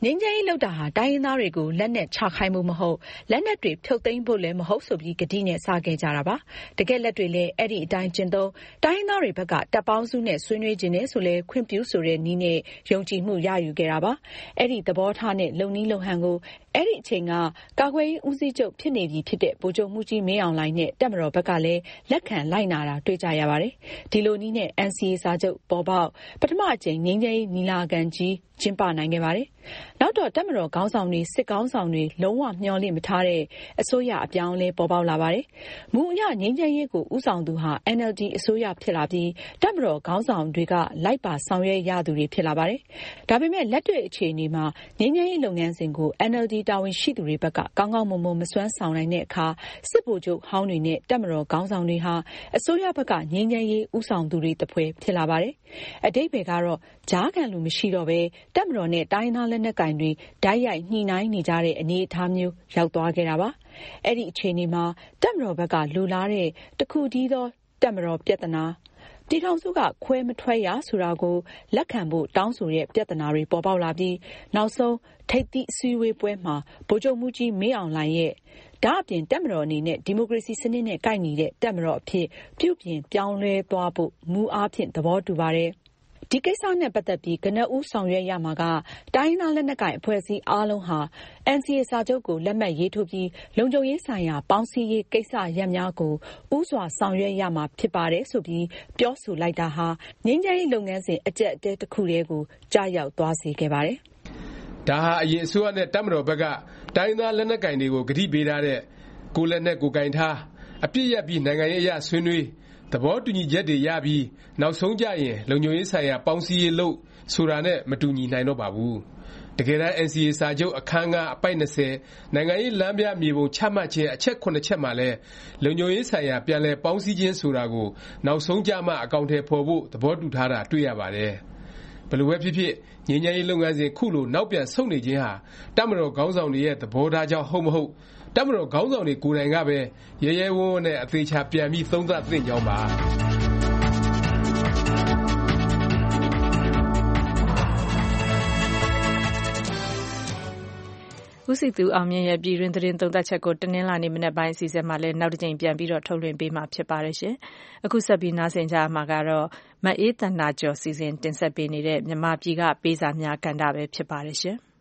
ငြိမ်းချမ်းရေးလုပ်တာဟာတိုင်းရင်းသားတွေကိုလက်နက်ချခိုင်းမှုမဟုတ်လက်နက်တွေဖြုတ်သိမ်းဖို့လည်းမဟုတ်ဆိုပြီးကတိနဲ့စခဲ့ကြတာပါတကယ်လက်တွေလည်းအဲ့ဒီအတိုင်းကျင့်သုံးတိုင်းရင်းသားတွေဘက်ကတပ်ပေါင်းစုနဲ့ဆွေးနွေးခြင်းနဲ့ဆိုလဲခွင့်ပြုဆိုတဲ့နည်းနဲ့ယုံကြည်မှုရယူခဲ့တာပါအဲ့ဒီသဘောထားနဲ့လုံနီးလုံဟန်ကိုအဲ့ဒီအချိန်ကကာကွယ်ရေးဦးစီးချုပ်ဖြစ်နေပြီဖြစ်တဲ့ဗိုလ်ချုပ်မှုကြီးမင်းအောင်လှိုင်နဲ့တပ်မတော်ဘက်ကလည်းလက်ခံလိုက်နာတာတွေ့ကြရပါတယ်ဒီလိုနည်းနဲ့ N C A စာချုပ်ပေါ်ပေါက်ပထမအကြိမ်ငြိမ်းချမ်းရေးနီလာခံကြီးကျင်းပနိုင်ခဲ့ပါတယ်နောက်တော့တပ်မတော်ခေါင်းဆောင်တွေစစ်ခေါင်းဆောင်တွေလုံးဝမျှော်လင့်မထားတဲ့အစိုးရအပြောင်းလဲပေါ်ပေါက်လာပါတယ်မူအရငြိမ်းချမ်းရေးကိုဦးဆောင်သူဟာ N L D အစိုးရဖြစ်လာပြီးတပ်မတော်ခေါင်းဆောင်တွေကလိုက်ပါဆောင်ရွက်ရသူတွေဖြစ်လာပါတယ်ဒါပေမဲ့လက်တွေ့အခြေအနေမှာငြိမ်းချမ်းရေးလုပ်ငန်းစဉ်ကို N L D တာဝန်ရှိသူတွေဘက်ကကောင်းကောင်းမွန်မွန်မစွမ်းဆောင်နိုင်တဲ့အခါစစ်ဗိုလ်ချုပ်ဟောင်းတွေနဲ့တပ်မတော်ခေါင်းဆောင်တွေဟာအစိုးရဘက်ကငြိမ်းချမ်းရေးဦးဆောင်သူတွေတပွဲဖြစ်လာပါတယ်အတိတ်ဘယ်ကတော့ကြားခံလူမရှိတော့ပဲတပ်မတော်နဲ့တိုင်းသားလက်နက်ကင်တွေဓာတ်ရိုက်ညှိနှိုင်းနေကြတဲ့အနေအထားမျိုးရောက်သွားခဲ့တာပါအဲ့ဒီအခြေအနေမှာတပ်မတော်ဘက်ကလူလာတဲ့တခုတည်းသောတပ်မတော်ပြဿနာတီထောင်စုကခွဲမထွက်ရဆိုတာကိုလက်ခံဖို့တောင်းဆိုတဲ့ပြဿနာတွေပေါ်ပေါက်လာပြီးနောက်ဆုံးထိပ်သီးအစည်းအဝေးပွဲမှာဗိုလ်ချုပ်မှုကြီးမင်းအောင်လှိုင်ရဲ့ဒါအပြင်တပ်မတော်အနေနဲ့ဒီမိုကရေစီစနစ်နဲ့ကိုက်ညီတဲ့တပ်မတော်အဖြစ်ပြုပြင်ပြောင်းလဲသွားဖို့မူအားဖြင့်သဘောတူပါတယ်ဒီကိစ္စနဲ့ပတ်သက်ပြီးကနဦးဆောင်ရွက်ရမှာကတိုင်းသားလက်နက်ကိုင်အဖွဲ့အစည်းအားလုံးဟာ N C A စာချုပ်ကိုလက်မှတ်ရေးထိုးပြီးလုံခြုံရေးဆိုင်ရာပေါင်းစည်းရေးကိစ္စရပ်များကိုဥစွာဆောင်ရွက်ရမှာဖြစ်ပါတယ်ဆိုပြီးပြောဆိုလိုက်တာဟာငြိမ်းချမ်းရေးလုပ်ငန်းစဉ်အကျက်အတဲတစ်ခုတည်းကိုကြားရောက်သွားစေခဲ့ပါတယ်ဒါဟာအရင်အစိုးရနဲ့တပ်မတော်ဘက်ကတိုင်းသားလက်နက်ကင်တွေကိုဂတိပေးထားတဲ့ကိုယ်လက်နက်ကိုယ်ကင်ထားအပြစ်ရပ်ပြီးနိုင်ငံရေးအရဆွေးနွေးသဘောတူညီချက်တွေရပြီးနောက်ဆုံးကြရင်လုံခြုံရေးဆိုင်ရာပေါင်းစည်းရေးလုပ်ဆိုတာနဲ့မတူညီနိုင်တော့ပါဘူးတကယ်တမ်း N C A စာချုပ်အခန်းကအပိုဒ်၂၀နိုင်ငံရေးလမ်းပြမြေပုံချမှတ်ခြင်းအချက်ခုနှစ်ချက်မှာလဲလုံခြုံရေးဆိုင်ရာပြန်လည်ပေါင်းစည်းခြင်းဆိုတာကိုနောက်ဆုံးကြမှအကောင်အထည်ဖော်ဖို့သဘောတူထားတာတွေ့ရပါတယ်ဘယ်လိုပဲဖြစ်ဖြစ်ငြိမ်းချမ်းရေးလုပ်ငန်းစဉ်ခုလိုနောက်ပြန်ဆုတ်နေခြင်းဟာတပ်မတော်ခေါင်းဆောင်တွေရဲ့သဘောထားကြောင့်ဟုတ်မဟုတ်တပ်မတော်ခေါင်းဆောင်တွေကိုယ်တိုင်ကပဲရဲရဲဝံ့ဝံ့နဲ့အသေးချာပြန်ပြီးသုံးသပ်သင့်ကြောင်းပါဦးစီသူအောင်မြင့်ရဲ့ပြည်တွင်းသတင်းသုံးသပ်ချက်ကိုတနင်္လာနေ့မနက်ပိုင်းအစီအစဉ်မှာလည်းနောက်တစ်ကြိမ်ပြန်ပြီးတော့ထုတ်လွှင့်ပေးမှာဖြစ်ပါတယ်ရှင်။အခုဆက်ပြီးနားဆင်ကြမှာကတော့မအေးတန်နာကျော်စီစဉ်တင်ဆက်ပေးနေတဲ့မြန်မာပြည်ကပေးစာများကဏ္ဍပဲဖြစ်ပါတယ်ရှင်။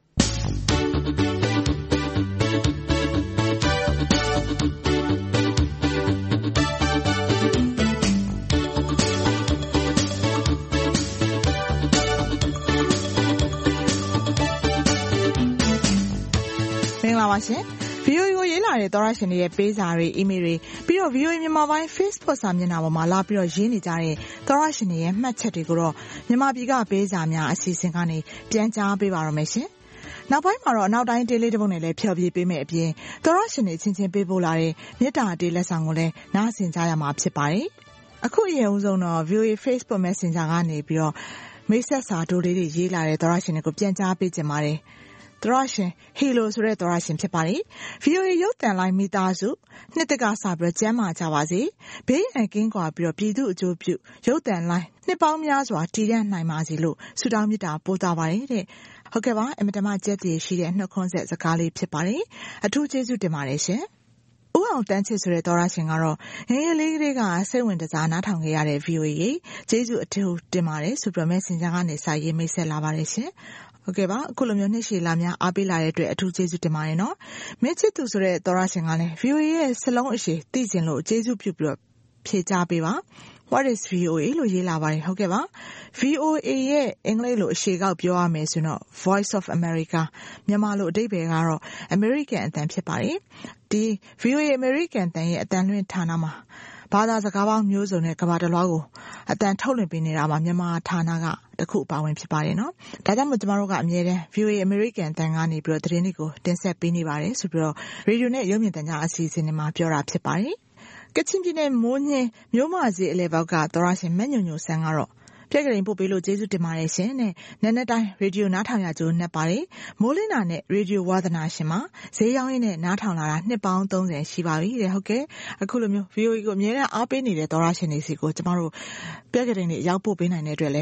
ပါရှင် ဗီအိုအေ ကိုရေးလာတဲ့သောရရှင်တွေရဲ့ပေးစာတွေအီးမေးလ်တွေပြီးတော့ ဗီအိုအေ မြန်မာပိုင်း Facebook စာမျက်နှာပေါ်မှာလာပြီးတော့ရေးနေကြတဲ့သောရရှင်တွေရဲ့မှတ်ချက်တွေကိုတော့မြန်မာပြည်ကပေးစာများအစီအစဉ်ကနေပြန်ကြားပေးပါရမယ်ရှင်နောက်ပိုင်းမှာတော့အနောက်တိုင်းတေးလေးတစ်ပုဒ်နဲ့လည်းဖျော်ဖြေပေးမယ်အပြင်သောရရှင်တွေချင်းချင်းပေးပို့လာတဲ့မေတ္တာတေးလက်ဆောင်ကိုလည်းနားဆင်ကြရမှာဖြစ်ပါတယ်အခုအရင်ဦးဆုံးတော့ ဗီအိုအေ Facebook Messenger ကနေပြီးတော့မိတ်ဆက်စာတိုးလေးတွေရေးလာတဲ့သောရရှင်တွေကိုပြန်ကြားပေးကြပါတယ်သောရရှင်ဟီလိုဆိုတဲ့သောရရှင်ဖြစ်ပါတယ် ဗီအိုအေ ရုပ်သံလိုင်းမိသားစုနှစ်တက်ကစပြီးကျမ်းမာကြပါစေဘေးရန်ကင်းကွာပြီးတော့ပြည်သူအကျိုးပြုရုပ်သံလိုင်းနှစ်ပေါင်းများစွာတည်တံ့နိုင်ပါစေလို့ဆုတောင်းမေတ္တာပို့သပါတယ်တဲ့ဟုတ်ကဲ့ပါအမတမကျက်တည်ရှိတဲ့နှုတ်ခွန်းဆက်စကားလေးဖြစ်ပါတယ်အထူးကျေးဇူးတင်ပါတယ်ရှင်ဦးအောင်တန်းချစ်ဆိုတဲ့သောရရှင်ကတော့ငယ်ငယ်လေးကလေးကစိတ်ဝင်စားနားထောင်ခဲ့ရတဲ့ ဗီအိုအေ ကျေးဇူးအထူးတင်ပါတယ်ဆိုပြီး Messenger ကနေစာရေးမိတ်ဆက်လာပါတယ်ရှင်ဟုတ်ကဲ့ပါအခုလိုမျိုးနှစ်ရှည်လာများအားပေးလာတဲ့အတွက်အထူးကျေးဇူးတင်ပါတယ်နော်မင်းချစ်သူဆိုတဲ့သောရရှင်ကလည်း ဗီအိုအေ ရဲ့စလုံးအရှိသိကျင်လို့ကျေးဇူးပြုပြီးတော့ဖြေကြားပေးပါ What is ဗီအိုအေ လို့ရေးလာပါတယ်ဟုတ်ကဲ့ပါ ဗီအိုအေ ရဲ့အင်္ဂလိပ်လိုအရှေ့ကောက်ပြောရမယ်ဆိုတော့ Voice of America မြန်မာလိုအဓိပ္ပာယ်ကတော့ American အသံဖြစ်ပါတယ်ဒီ ဗီအိုအေ American အသံရဲ့အသံလွှင့်ဌာနမှာဘာသာစကားပေါင်းမျိုးစုံနဲ့ကမ္ဘာတစ်လွှားကိုအတန်ထုတ်လွှင့်ပေးနေတာမှာမြန်မာဌာနကတစ်ခုပါဝင်ဖြစ်ပါတယ်နော်။ဒါကြောင့်မို့ကျမတို့ကအမြဲတမ်း ဗီအိုအေ American အသံကနေပြီးတော့သတင်းတွေကိုတင်ဆက်ပေးနေပါတယ်ဆိုပြီးတော့ရေဒီယိုနဲ့ရုပ်မြင်သံကြားအစီအစဉ်တွေမှာပြောတာဖြစ်ပါတယ်။ကချင်ပြည်နယ်မိုးညင်းမြို့မကြီးအလဲဘောက်ကသောရရှင်မက်ညိုညိုဆန်းကတော့ပြက်ကလေးပို့ပေးလို့ကျေးဇူးတင်ပါတယ်ရှင်နဲ့နက်နက်တိုင်းရေဒီယိုနားထောင်ရကြိုးနှက်ပါတယ်မိုးလင်းတာနဲ့ရေဒီယိုဝါသနာရှင်မှာဈေးရောင်းရင်းနဲ့နားထောင်လာတာနှစ်ပေါင်းသုံးဆယ်ရှိပါပြီတဲ့ဟုတ်ကဲ့အခုလိုမျိုး ဗီအိုအေ ကိုအများနဲ့အားပေးနေတဲ့သောရရှင်တွေစီကိုကျမတို့ပြက်ကလေးတွေရောက်ပို့ပေးနိုင်တဲ့အတွက်လည်း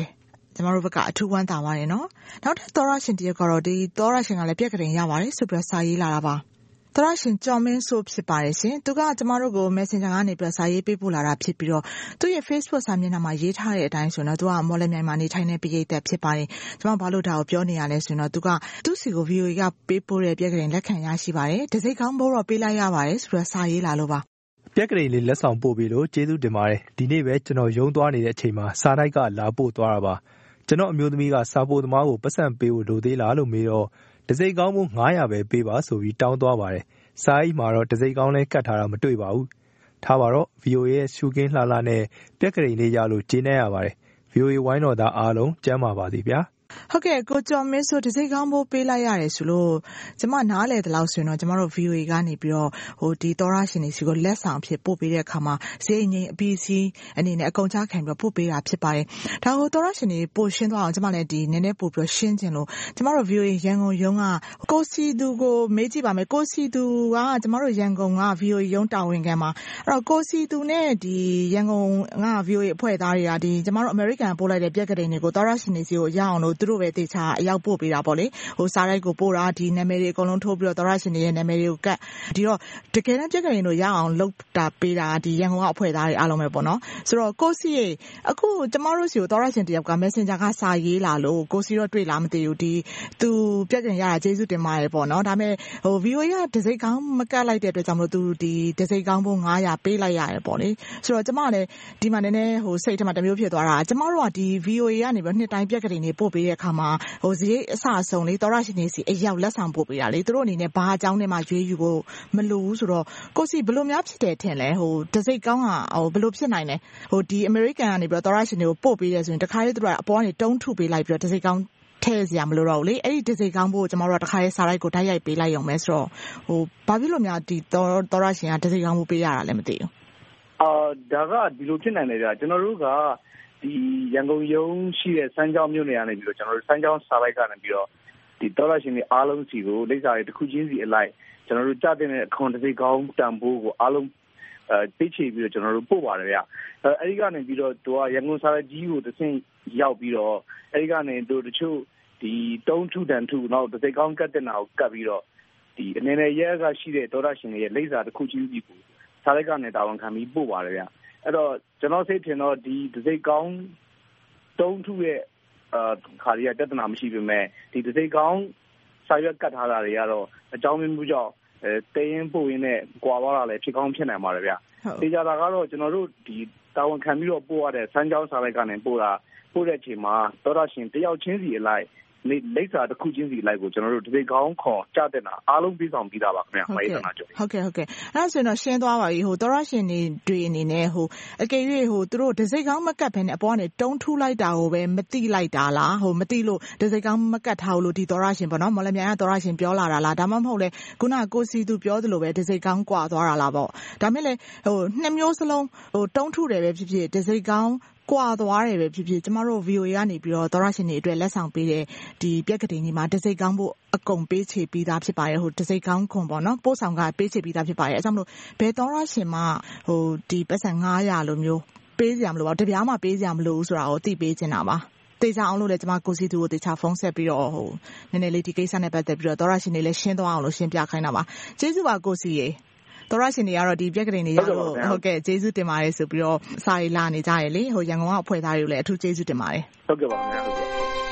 ကျမတို့ဘက်ကအထူးဝမ်းသာပါတယ်နော်နောက်ထပ်သောရရှင်တယောက်ကတော့ဒီသောရရှင်ကလည်းပြက်ကလေးရပါတယ်ဆိုပြီးစာရေးလာတာပါသောရရှင်ကျော်မင်းဆိုဖြစ်ပါတယ်ရှင်သူကကျမတို့ကို Messenger ကနေပြီးစာရေးပေးပို့လာတာဖြစ်ပြီးတော့သူ့ရဲ့ Facebook စာမျက်နှာမှာရေးထားတဲ့အတိုင်းဆိုတော့သူကမော်လမြိုင်မှာနေထိုင်တဲ့ပြည်သက်ဖြစ်ပါတယ်ကျမဘာလို့ဒါကိုပြောနေရလဲဆိုတော့သူကသူ့စီကို ဗီအိုအေ ကပေးပို့တဲ့ပြက်ကလေးလက်ခံရရှိပါတယ်တစိကောင်းဘိုးတော့ပေးလိုက်ရပါတယ်ဆိုတော့စာရေးလာလို့ပါပြက်ကလေးလေးလက်ဆောင်ပို့ပြီးလို့ကျေးဇူးတင်ပါတယ်ဒီနေ့ပဲကျွန်တော်ရုံးသွားနေတဲ့အချိန်မှာစာတိုက်ကလာပို့သွားတာပါကျွန်တော်အမျိုးသမီးကစာပို့သမားကိုပတ်စံပေးဖို့လိုသေးလားလို့မေးတော့တစိကောင်းမို့ငါးရာပဲပေးပါဆိုပြီးတောင်းသွားပါတယ်စာအိတ်မှာတော့တစိကောင်းလဲကတ်ထားတာမတွေ့ပါဘူးထားပါတော့ ဗီအိုအေ ရဲ့ရှုခင်းလှလှနဲ့ပြက်ကလေးလေးရလို့ကျေးနပ်ရပါတယ် ဗီအိုအေ ဝိုင်းတော်သားအားလုံးကျမ်းပါပါစေဗျာဟုတ်ကဲ့ကိုကျော်မင်းဆိုတစိကောင်းဖို့ပေးလိုက်ရတယ်ဆိုလို့ကျမနားလေတဲ့လောက်ဆိုရင်တော့ကျမတို့ ဗီအိုအေ ကနေပြီးတော့ဟိုဒီသောရရှင်တွေစီကိုလက်ဆောင်ဖြစ်ပို့ပေးတဲ့အခါမှာဈေးငိမ့်အပီးစီအနေနဲ့အကုန်ချခံပြီးပို့ပေးတာဖြစ်ပါတယ်ဒါကိုသောရရှင်တွေပို့ရှင်းသွားအောင်ကျမလည်းဒီနည်းနည်းပို့ပြီးရှင်းခြင်းလို့ကျမတို့ ဗီအိုအေ ရန်ကုန်ရုံးကကိုစီသူကိုမေးကြည့်ပါမယ်ကိုစီသူကကျမတို့ရန်ကုန်က ဗီအိုအေ ရုံးတာဝန်ခံမှာအဲ့တော့ကိုစီသူနဲ့ဒီရန်ကုန်က ဗီအိုအေ အဖွဲ့သားတွေကဒီကျမတို့ American ပို့လိုက်တဲ့ပြက်ကလေးတွေကိုသောရရှင်တွေစီကိုရအောင်လို့သူတို့ပဲတေချာအရောက်ပို့ပေးတာပေါ့လေဟိုစားရိုက်ကိုပို့တာဒီနာမည်တွေအကုန်လုံးထိုးပြီးတော့သောရရှင်တွေရဲ့နာမည်တွေကိုကတ်ဒီတော့တကယ်တမ်းပြက်ကလေးတို့ရအောင်လုပ်တာပေးတာဒီရန်ကုန်ကအဖွဲ့သားတွေအားလုံးပဲပေါ့နော်ဆိုတော့ကိုစီရေအခုကျမတို့စီကိုသောရရှင်တယောက်က Messenger ကစာရေးလာလို့ကိုစီတော့တွေ့လားမသိဘူးဒီသူပြက်ကလေးရတာကျေးဇူးတင်ပါတယ်ပေါ့နော်ဒါပေမဲ့ဟို ဗီအိုအေ ကတစိကောင်းမကတ်လိုက်တဲ့အတွက်ကြောင့်မလို့သူဒီတစိကောင်းဖို့ငါးရာပေးလိုက်ရတယ်ပေါ့လေဆိုတော့ကျမလည်းဒီမှာနည်းနည်းဟိုစိတ်ထဲမှာတမျိုးဖြစ်သွားတာကျမတို့ကဒီ ဗီအိုအေ ကနေပြီးနှစ်တိုင်းပြက်ကလေးတွေပို့ပေးတဲ့အခါမှာဟိုဈေးအစအဆုံးလေးသောရရှင်တွေစီအရောက်လက်ဆောင်ပို့ပေးတာလေသူတို့အနေနဲ့ဘာအကြောင်းနဲ့မှရွေးယူဖို့မလိုဘူးဆိုတော့ကိုစီဘယ်လိုများဖြစ်တယ်ထင်လဲဟိုတစိကောင်းကဟိုဘယ်လိုဖြစ်နိုင်လဲဟိုဒီ American ကနေပြီးတော့သောရရှင်တွေကိုပို့ပေးတယ်ဆိုရင်တခါလေသူတို့ကအပေါ်ကနေတုံးထုပေးလိုက်ပြီးတော့တစိကောင်းထဲစရာမလိုတော့ဘူးလေအဲ့ဒီတစိကောင်းဖို့ကျမတို့ကတခါလေစာရိုက်ကိုတိုက်ရိုက်ပေးလိုက်ရုံပဲဆိုတော့ဟိုဘာဖြစ်လို့များဒီသောသောရရှင်ကတစိကောင်းဖို့ပေးရတာလဲမသိဘူးအာဒါကဒီလိုဖြစ်နိုင်တယ်ဗျာကျွန်တော်တို့ကဒီရန်ကုန်ရုံးရှိတဲ့စမ်းချောင်းမြို့နယ်ကနေပြီးတော့ကျွန်တော်တို့စမ်းချောင်းစာလိုက်ကနေပြီးတော့ဒီသောရရှင်တွေအားလုံးစီကိုလိပ်စာတွေတစ်ခုချင်းစီအလိုက်ကျွန်တော်တို့ကြားတဲ့အခွန်တစ်စိကောင်းတန်ဖိုးကိုအားလုံးအဲပေးချေပြီးတော့ကျွန်တော်တို့ပို့ပါတယ်ဗျအဲအဲဒီကနေပြီးတော့သူကရန်ကုန်စာလိုက်ကြီးကိုတစ်ဆင့်ရောက်ပြီးတော့အဲဒီကနေတို့တချို့ဒီတုံးထုတန်ထုနောက်တစ်စိကောင်းကတ်တဲ့နာကိုကတ်ပြီးတော့ဒီအနေနဲ့ရဲကရှိတဲ့သောရရှင်တွေရဲ့လိပ်စာတစ်ခုချင်းစီကိုစာလိုက်ကနေတာဝန်ခံပြီးပို့ပါတယ်ဗျအဲ့တော့ကျွန်တော်စိတ်ထင်တော့ဒီတစ်စိကောင်းတုံးထုရဲ့အာခါရီးကတက်တနာမရှိပေမဲ့ဒီတစ်စိကောင်းစာရွက်ကတ်ထားတာတွေကတော့အကြောင်းမျိုးကြောင့်အဲတေးရင်ပို့ရင်းနဲ့ကြွာသွားတာလည်းဖြစ်ကောင်းဖြစ်နိုင်ပါတယ်ဗျ။တေးကြတာကတော့ကျွန်တော်တို့ဒီတာဝန်ခံပြီးတော့ပို့ရတဲ့စမ်းကြောင်းစာလိုက်ကနေပို့တာပို့တဲ့အချိန်မှာသောရရှင်တယောက်ချင်းစီအလိုက်လိပ်စာတစ်ခုချင်းစီလိုက်ကိုကျွန်တော်တို့ဒီကောင်းခွန်ကြတဲ့နာအားလုံးပြီးဆောင်ပြီးသားပါခင်ဗျာ။မိုင်းသနာကြတယ်။ဟုတ်ကဲ့ဟုတ်ကဲ့။အဲ့ဒါဆိုရင်တော့ရှင်းသွားပါပြီ။ဟိုသောရရှင်တွေတွေအနေနဲ့ဟိုအကယ်၍ဟိုသူတို့ဒီစိတ်ကောင်းမကတ်ဘဲနဲ့အပေါ်ကနေတုံးထူးလိုက်တာကိုပဲမတိလိုက်တာလား။ဟိုမတိလို့ဒီစိတ်ကောင်းမကတ်ထားဘူးလို့ဒီသောရရှင်ပေါ့နော်။မော်လမြိုင်ကသောရရှင်ပြောလာတာလား။ဒါမှမဟုတ်လေခုနကကိုစီသူပြောသလိုပဲဒီစိတ်ကောင်းကွာသွားတာလားပေါ့။ဒါမဲ့လေဟိုနှစ်မျိုးစလုံးဟိုတုံးထူးတယ်ပဲဖြစ်ဖြစ်ဒီစိတ်ကောင်းကွာသွားတယ်ပဲဖြစ်ဖြစ်ကျမတို့ ဗီအိုအေ ကနေပြီးတော့သောရရှင်တွေအတွက်လက်ဆောင်ပေးတဲ့ဒီပြက်ကလေးကြီးမှာတစိကောင်းဖို့အကုန်ပေးချေပြီးသားဖြစ်ပါတယ်ဟိုတစိကောင်းခွန်ပေါ့နော်ပို့ဆောင်ကပေးချေပြီးသားဖြစ်ပါတယ်အဲကြောင့်မလို့ဘယ်သောရရှင်မှဟိုဒီပတ်စံငါးရာလိုမျိုးပေးစရာမလိုပါဘူးတပြားမှပေးစရာမလိုဘူးဆိုတာကိုသိပေးချင်တာပါတေချာအောင်လို့လည်းကျမကိုစီသူကိုတေချာဖုန်းဆက်ပြီးတော့ဟိုနည်းနည်းလေးဒီကိစ္စနဲ့ပတ်သက်ပြီးတော့သောရရှင်တွေလည်းရှင်းသွားအောင်လို့ရှင်းပြခိုင်းတာပါကျေးဇူးပါကိုစီရေသောရရှင်တွေကတော့ဒီပြက်ကလေးတွေရလို့ဟုတ်ကဲ့ကျေးဇူးတင်ပါတယ်ဆိုပြီးတော့စာရေးလာနေကြရလေဟိုရန်ကုန်ကအဖွဲ့သားတွေကိုလည်းအထူးကျေးဇူးတင်ပါတယ်ဟုတ်ကဲ့ပါခင်ဗျာဟုတ်ကဲ့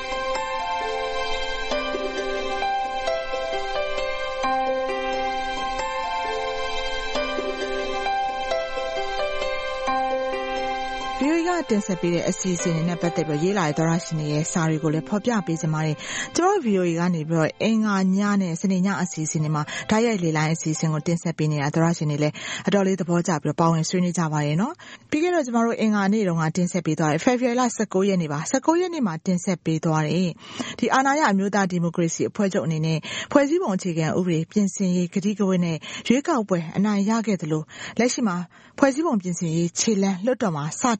ဗီအိုအေကတင်ဆက်ပေးတဲ့အစီအစဉ်တွေနဲ့ပတ်သက်ပြီးရေးလာတဲ့သောရရှင်တွေရဲ့စာတွေကိုလည်းဖော်ပြပေးစင်ပါတယ်ကျွန်တော် ဗီအိုအေ ကနေပြီးတော့အင်္ဂါညနဲ့စနေညအစီအစဉ်တွေမှာဓာတ်ရိုက်လေလိုင်းအစီအစဉ်ကိုတင်ဆက်ပေးနေတာသောရရှင်တွေလည်းအတော်လေးသဘောကျပြီးတော့ပါဝင်ဆွေးနွေးကြပါတယ်နော်ပြီးခဲ့တော့ကျွန်တော်တို့အင်္ဂါနေ့တုန်းကတင်ဆက်ပေးသွားတယ်ဖေဖော်ဝါရီလ၁၉ရက်နေ့ပါ၁၉ရက်နေ့မှာတင်ဆက်ပေးသွားတယ်ဒီအာဏာရအမျိုးသားဒီမိုကရေစီအဖွဲ့ချုပ်အနေနဲ့ဖွဲ့စည်းပုံအခြေခံဥပဒေပြင်ဆင်ရေးကတိကဝတ်နဲ့ရွေးကောက်ပွဲအနိုင်ရခဲ့သလိုလက်ရှိမှာဖွဲ့စည်းပုံပြင်ဆင်ရေးခြေလှမ်းလွှတ်တော်မှာစတင်လှမ်းလိုက်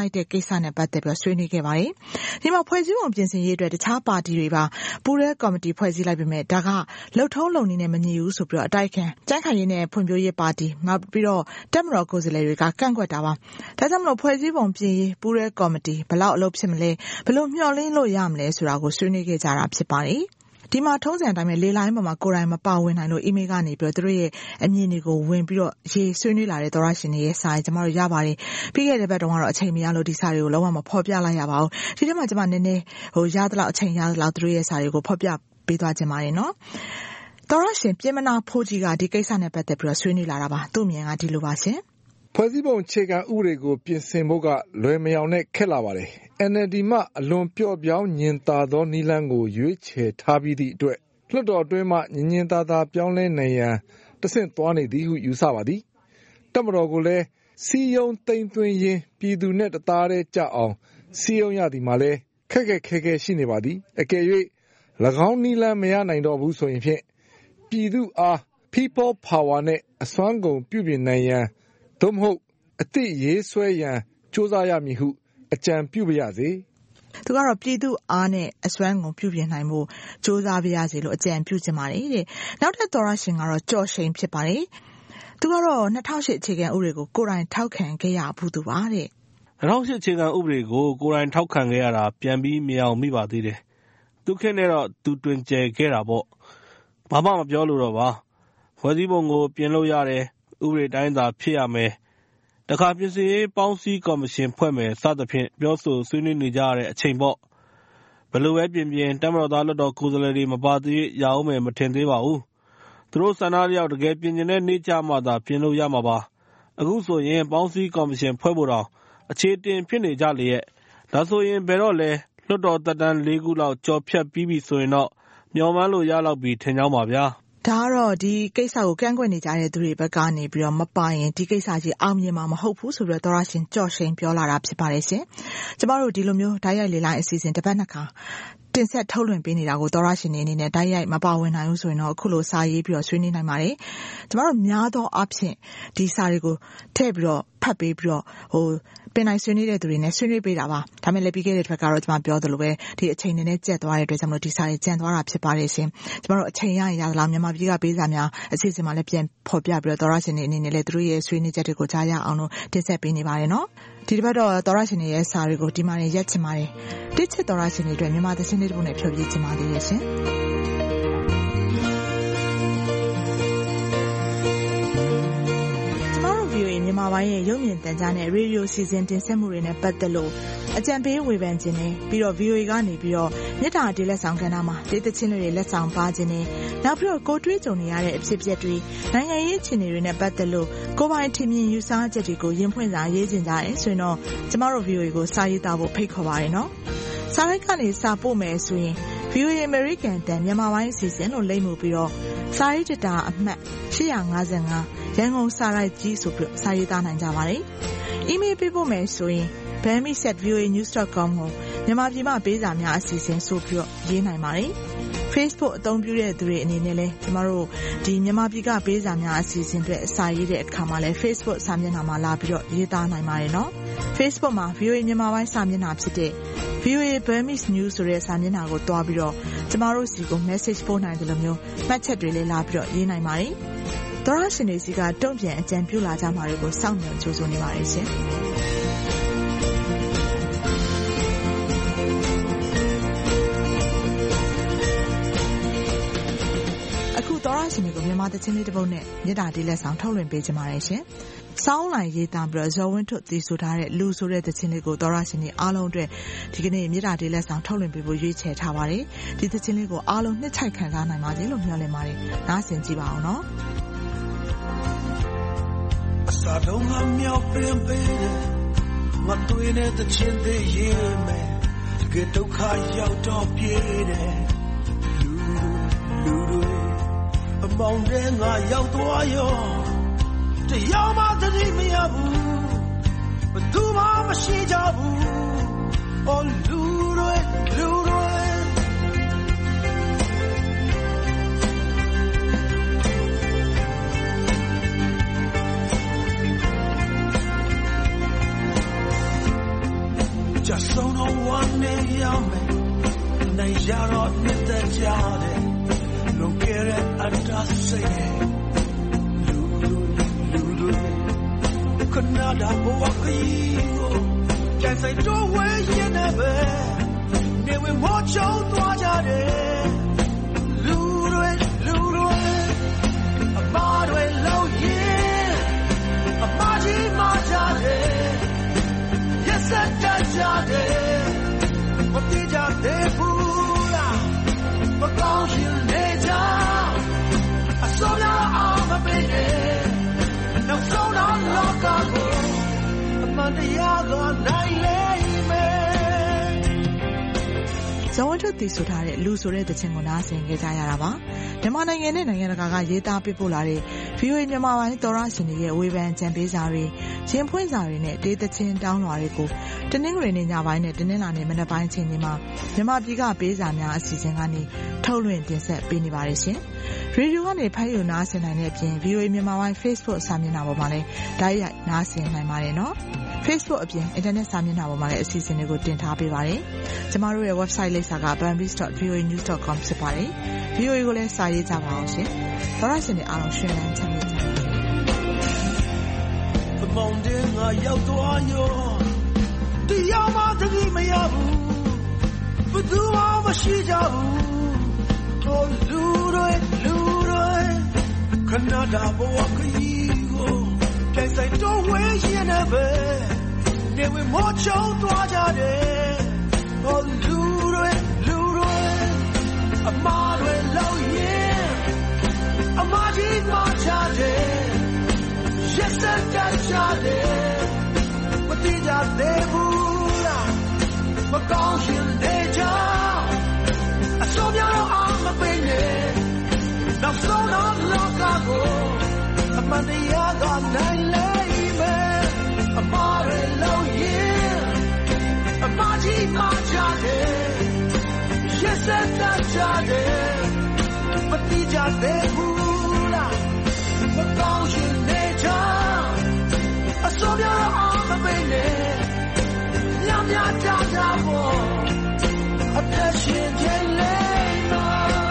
လိုက်တဲ့ကိစ္စနဲ့ပတ်သက်ပြီးဆွေးနွေးခဲ့ပါတယ်ဒီမှာဖွဲ့စည်းပုံပြင်ဆင်ရေးအတွက်တခြားပါတီတွေပါပူးရဲကော်မတီဖွဲ့စည်းလိုက်ပေမဲ့ဒါကလှုပ်ထုံးလုံနည်းနဲ့မညီဘူးဆိုပြီးတော့အတိုက်ခံကြန့်ခိုင်ရေးနဲ့ဖွံ့ဖြိုးရေးပါတီနောက်ပြီးတော့တက်မတော်ကိုယ်စားလှယ်တွေကကန့်ကွက်တာပါဒါကြောင့်မလို့ဖွဲ့စည်းပုံပြင်ရေးပူးရဲကော်မတီဘယ်လောက်အလုပ်ဖြစ်မလဲဘယ်လိုမျှော်လင့်လို့ရမလဲဆိုတာကိုဆွေးနွေးခဲ့ကြတာဖြစ်ပါတယ်ဒီမှာထုံးစံအတိုင်းပဲလေလိုင်းပေါ်မှာကိုယ်တိုင်မပါဝင်နိုင်လို့အီးမေးလ်ကနေပြီးတော့သူတို့ရဲ့အမြင်တွေကိုဝင်ပြီးတော့ရေးဆွေးနွေးလာတဲ့သောရရှင်တွေရဲ့စာရေးကျွန်တော်တို့ရပါတယ်ပြီးခဲ့တဲ့ဘက်တုန်းကတော့အချိန်မရလို့ဒီစာတွေကိုလုံးဝမဖော်ပြလိုက်ရပါဘူးဒီထဲမှာကျွန်မနည်းနည်းဟိုရသလောက်အချိန်ရသလောက်သူတို့ရဲ့စာတွေကိုဖော်ပြပေးသွားခြင်းပါတယ်နော်သောရရှင်ပြင်မနာဖိုးကြီးကဒီကိစ္စနဲ့ပတ်သက်ပြီးတော့ဆွေးနွေးလာတာပါသူ့မြင်ကဒီလိုပါရှင်ဖွဲ့စည်းပုံအခြေခံဥပဒေကိုပြင်ဆင်ဖို့ကလွယ်မယောင်နဲ့ခက်လာပါတယ် N L D မှအလွန်ပြော့ပြောင်းညင်သာသောနည်းလမ်းကိုရွေးချယ်ထားပြီးသည့်အတွက်လွှတ်တော်အတွင်းမှညင်ညင်သာသာပြောင်းလဲနိုင်ရန်တဆင့်သွားနေသည်ဟုယူဆပါသည်တပ်မတော်ကိုလည်းစီယုံသိမ်းသွင်းရင်းပြည်သူနဲ့တသားတည်းကြအောင်စီယုံရသည်မှာလည်းခက်ခက်ခဲခဲရှိနေပါသည်အကယ်၍၎င်းနည်းလမ်းမရနိုင်တော့ဘူးဆိုရင်ဖြင့်ပြည်သူအား people power နဲ့အစွမ်းကုန်ပြုပြင်နိုင်ရန်သို့မဟုတ်အသည့်ရေးဆွဲရန်စ조사ရမည်ဟုအကြံပြုပါရစေသူကတော့ပြည်သူအားနဲ့အစွမ်းကုန်ပြုပြင်နိုင်မှုစ조사ပါရစေလို့အကြံပြုချင်ပါတယ်တဲ့နောက်ထပ်သောရရှင်ကတော့ကြော်ရှိန်ဖြစ်ပါတယ်သူကတော့၂၀၀၈အခြေခံဥပဒေကိုကိုယ်တိုင်ထောက်ခံခဲ့ရဘူးသူပါတဲ့၂၀၀၈အခြေခံဥပဒေကိုကိုယ်တိုင်ထောက်ခံခဲ့ရတာပြန်ပြီးမအောင်မိပါသေးတယ်သူခင်နဲ့တော့သူတွင်ကျယ်ခဲ့တာပေါ့ဘာမှမပြောလို့တော့ပါဖွဲ့စည်းပုံကိုပြင်လို့ရတယ်ဥပဒေတိုင်းသာဖြစ်ရမယ်တခါပြင်ဆင်ရေးပေါင်းစည်းကော်မရှင်ဖွဲ့မယ်စသဖြင့်ပြောဆိုဆွေးနွေးနေကြရတဲ့အချိန်ပေါ့ဘယ်လိုပဲပြင်ပြင်တက်မတော်သားလွှတ်တော်ကိုယ်စားလှယ်တွေမပါသေးရအောင်မယ်မထင်သေးပါဘူးသူတို့ဆန္ဒလျောက်တကယ်ပြင်ကျင်တဲ့နေ့ကြမှသာပြင်လို့ရမှာပါအခုဆိုရင်ပေါင်းစည်းကော်မရှင်ဖွဲ့ဖို့တော့အခြေတင်ဖြစ်နေကြလေရဲ့ဒါဆိုရင်ဘယ်တော့လဲလွှတ်တော်သက်တမ်း၄ခုလောက်ကြော်ဖြတ်ပြီးပြီဆိုရင်တော့မျှော်မှန်းလို့ရလောက်ပြီထင်ကြောင်းပါဗျာဒါကတော့ဒီကိစ္စကိုကန့်ကွက်နေကြတဲ့သူတွေဘက်ကနေပြီးတော့မပိုင်ရင်ဒီကိစ္စကြီးအောင်မြင်မှာမဟုတ်ဘူးဆိုပြီးတော့သောရရှင်ကြော်ရှိန်ပြောလာတာဖြစ်ပါတယ်ရှင်ကျမတို့ဒီလိုမျိုးဓာတ်ရိုက်လေလိုင်းအစီအစဉ်တစ်ပတ်နှစ်ခါတင်ဆက်ထုတ်လွှင့်ပေးနေတာကိုသောရရှင်နေအနေနဲ့ဓာတ်ရိုက်မပါဝင်နိုင်ဘူးဆိုရင်တော့အခုလိုစာရေးပြီးတော့ဆွေးနွေးနိုင်ပါတယ်ကျမတို့များသောအားဖြင့်ဒီစာတွေကိုထည့်ပြီးတော့ဖတ်ပေးပြီးတော့ဟိုပင်နိုင်ဆွေးနွေးတဲ့သူတွေနဲ့ဆွေးနွေးပေးတာပါဒါမဲ့လည်းပြီးခဲ့တဲ့တစ်ခါကတော့ကျွန်မပြောသလိုပဲဒီအချိန်နဲ့ကျက်သွားတဲ့အတွက်ကြောင့်မလို့ဒီစာရေးကျန်သွားတာဖြစ်ပါတယ်ရှင်ကျွန်တော်တို့အချိန်ရရင်ရသလားမြန်မာပြည်ကပေးစာများအစီအစဉ်မှာလည်းပြန်ဖော်ပြပြီးတော့သောရရှင်တွေအနေနဲ့လည်းသူတို့ရဲ့ဆွေးနွေးချက်တွေကိုကြားရအောင်လို့တင်ဆက်ပေးနေပါတယ်နော်ဒီတစ်ပတ်တော့သောရရှင်တွေရဲ့စာတွေကိုဒီမှာရက်ချင်ပါတယ်တစ်ချက်သောရရှင်တွေအတွက်မြန်မာသချင်းလေးတစ်ပုဒ်နဲ့ဖြောပြချင်ပါသေးတယ်ရှင်မြန်မာပိုင်းရဲ့ရုပ်မြင်သံကြားနဲ့ရေဒီယိုစီစဉ်တင်ဆက်မှုတွေနဲ့ပတ်သက်လို့အကြံပေးဝေဖန်ခြင်းနဲ့ပြီးတော့ V O A ကနေပြီးတော့မြစ်တာဒေလက်ဆောင်ကဏ္ဍမှာဒေသချင်းတွေလက်ဆောင်ပါခြင်းနဲ့နောက်ပြီးတော့ကိုတွေးကြုံနေရတဲ့အဖြစ်အပျက်တွေနိုင်ငံရေးအခြေအနေတွေနဲ့ပတ်သက်လို့ကိုပိုင်ထင်မြင်ယူဆချက်တွေကိုရင်ဖွင့်စာရေးခြင်းကြရဲဆိုရင်တော့ကျမတို့ V O A ကိုစာရေးသားဖို့ဖိတ်ခေါ်ပါရနော်စာရိုက်ကနေစာပို့မယ်ဆိုရင် V O A American တန်မြန်မာပိုင်းအစီအစဉ်လို့လိမ့်မှုပြီးတော့စာရေးတတာအမှတ်၈၅၅ရန်ကုန်စာရိုက်ကြီးဆိုပြီးစာရေးသားနိုင်ကြပါတယ်။ email ပေးဖို့မယ်ဆိုရင် burmese at v o a news dot com ကိုမြန်မာပြည်မှာပေးစာများအစီအစဉ်ဆိုပြီးတော့ရေးနိုင်ပါတယ်။ Facebook အသုံးပြုတဲ့သူတွေအနေနဲ့လည်းကျမတို့ဒီမြန်မာပြည်ကပေးစာများအစီအစဉ်တွေအစာရေးတဲ့အခါမှာလည်း Facebook စာမျက်နှာမှာလာပြီးတော့ရေးသားနိုင်ပါတယ်နော်။ Facebook မှာ V O A မြန်မာပိုင်းစာမျက်နှာဖြစ်တဲ့ V O A Burmese News ဆိုတဲ့စာမျက်နှာကိုတွားပြီးတော့ကျမတို့စီကို message ပို့နိုင်တယ်လို့မျိုးမှတ်ချက်တွေလည်းလာပြီးတော့ရေးနိုင်ပါတယ်။သောရရှင်တွေစီကတုံ့ပြန်အကြံပြုလာကြမှာတွေကိုစောင့်မျှော်ကြိုးစားနေပါတယ်ရှင်။အခုသောရရှင်တွေကိုမြန်မာသချင်းလေးတစ်ပုဒ်နဲ့မြေတားတီးလက်ဆောင်ထုတ်လွှင့်ပေးကြပါရရှင်။စောင်းလိုက်ရေးသားပြီးတော့ဇော်ဝင်းထွတ်သီဆိုထားတဲ့လူဆိုတဲ့သချင်းလေးကိုသောရရှင်တွေအားလုံးအတွက်ဒီကနေ့မြေတားတီးလက်ဆောင်ထုတ်လွှင့်ပေးဖို့ရွေးချယ်ထားပါတယ်။ဒီသချင်းလေးကိုအားလုံးနှစ်ချိုက်ခံစားနိုင်ပါစေလို့မျှော်လင့်ပါတယ်။နားဆင်ကြည့်ပါအောင်နော်။စာတော့ငါမြောက်ပင်ပေးတယ်ငါတွေ့နေတဲ့ချင်းသေးရေးမယ်တကယ်ဒုက္ခရောက်တော့ပြေးတယ်လူလူတွေအမောင်တဲ့ငါရောက်သွားရောတရားမှတတိမရဘူးဘယ်သူမှမရှိကြဘူးအော်လူတွေလူတွေနှစ်သက်ကြတယ်လွန်ခဲ့တဲ့အတားစိတ်လူလူလူခဏတာဘဝကြီးကိုကြိုင်ဆိုင်တော့ဝဲရင်နဲ့ပဲနေဝင်မောချုံသွားကြတယ်လူတွေလူတွေအမားတွေလောက်ရင်အမားကြီးမာကြတယ်ရက်စက်ကြကြတယ်မတိကြသေးဘူးလားမကောင်းရှင်နေကြအစောများအောင်မပေးနဲ့နောက်ဆုံးတော့လောကကိုအမှန်တရားကနိုင်လေမယ်ဇော်ဝထုတ်တည်ဆိုထားတဲ့လူဆိုတဲ့တခြင်းကိုနားဆင်ကြကြရတာပါမြန်မာနိုင်ငံနဲ့နိုင်ငံတကာကရေးသားပေးပို့လာတဲ့ ဗီအိုအေ မြန်မာပိုင်းသောရရှင်တွေရဲ့ဝေဖန်ကြံပေးစာတွေရင်ဖွင့်စာတွေနဲ့ဒေသချင်းတောင်းလွှာတွေကိုတနင်္ဂနွေနေ့ညပိုင်းနဲ့တနင်္လာနေ့မနက်ပိုင်းအချိန်တွေမှာမြန်မာပြည်ကပေးစာများအစီအစဉ်ကနေထုတ်လွှင့်တင်ဆက်ပေးနေပါတယ်ရှင်။ရေဒီယိုကနေဖမ်းယူနားဆင်နိုင်တဲ့အပြင် ဗီအိုအေ မြန်မာပိုင်း Facebook စာမျက်နှာပေါ်မှာလည်းတိုက်ရိုက်နားဆင်နိုင်ပါတယ်နော်။ Facebook အပြင် Internet စာမျက်နှာပေါ်မှာလည်းအစီအစဉ်တွေကိုတင်ထားပေးပါတယ်။ကျမတို့ရဲ့ website လိပ်စာက bambis dot v o a news dot com ဖြစ်ပါတယ်။ ဗီအိုအေကိုလည်းစာရေးကြပါအောင်ရှင်။သောရရှင်တွေအားလုံးရှင်လန်းချမ်းမြေ့ကြပါစေ။မောင်တဲ့ငါရောက်သွားရောတရားမှတတိမရဘူးဘယ်သူမှမရှိကြဘူးတို့လူတွေလူတွေခဏတာဘဝကြီးကိုကြိုင်ဆိုင်တော့ဝဲရင်နဲ့ပဲနေဝင်မောချုံသွားကြတယ်တို့လူတွေလူတွေအမားတွေလောက်ရင်အမားကြီးမာချတယ်ရက်စက်ကြကြတယ်မတိကြသေးဘူးလားမကောင်းရှင်နေကြအစောများတော့အောင်မပေးနဲ့နောက်ဆုံးတော့လောကကိုအမှန်တရားကနိုင်လေမယ်အမားတွေလောက်ရင်အမားကြီးမာချတယ်ရက်စက်ကြကြတယ်မတိကြသေးဘူးလားမကောင်းရှင်နေကြအစိုးရအောင်မပေးနဲ့ညမြတာတာပေါ်အသက်ရှင်ခြင်းလေးမှာ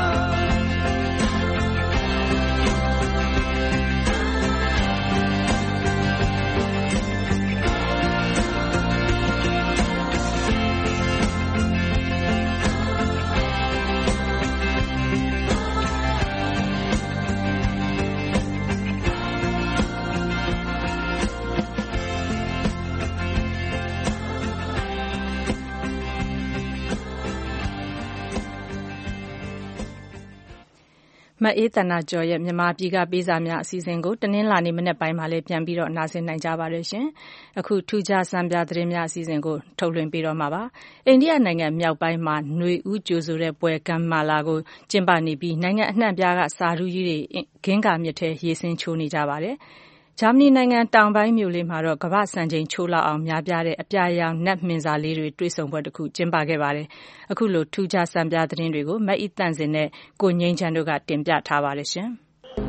မအေးတနာကျော်ရဲ့မြန်မာပြည်ကပေးစာများအစီအစဉ်ကိုတနင်္လာနေ့မနေ့ပိုင်းမှာလည်းပြန်ပြီးတော့နားဆင်နိုင်ကြပါတယ်ရှင်။အခုထူးခြားစံပြသတင်းများအစီအစဉ်ကိုထုတ်လွှင့်ပေးတော့မှာပါ။အိန္ဒိယနိုင်ငံမြောက်ပိုင်းမှာຫນွေဦးကြိုဆိုတဲ့ပွဲကမ်းမာလာကိုကျင်းပနေပြီးနိုင်ငံအနှံ့ပြားကစာထူးကြီးတွေဂင်းကာမြစ်ထဲရေဆင်းချိုးနေကြပါတယ်။ဂျာမနီနိုင်ငံတောင်ပိုင်းမြို့လေးမှာတော့ကမ္ဘာ့စံချိန်ချိုးလောက်အောင်များပြားတဲ့အပြာရောင်နက်မှင်စာလေးတွေတွေ့ဆုံပွဲတစ်ခုကျင်းပခဲ့ပါတယ်။အခုလိုထူးခြားစံပြသတင်းတွေကိုမအိသန့်စင်နဲ့ကိုငိမ့်ချမ်းတို့ကတင်ပြထားပါတယ်ရှင်။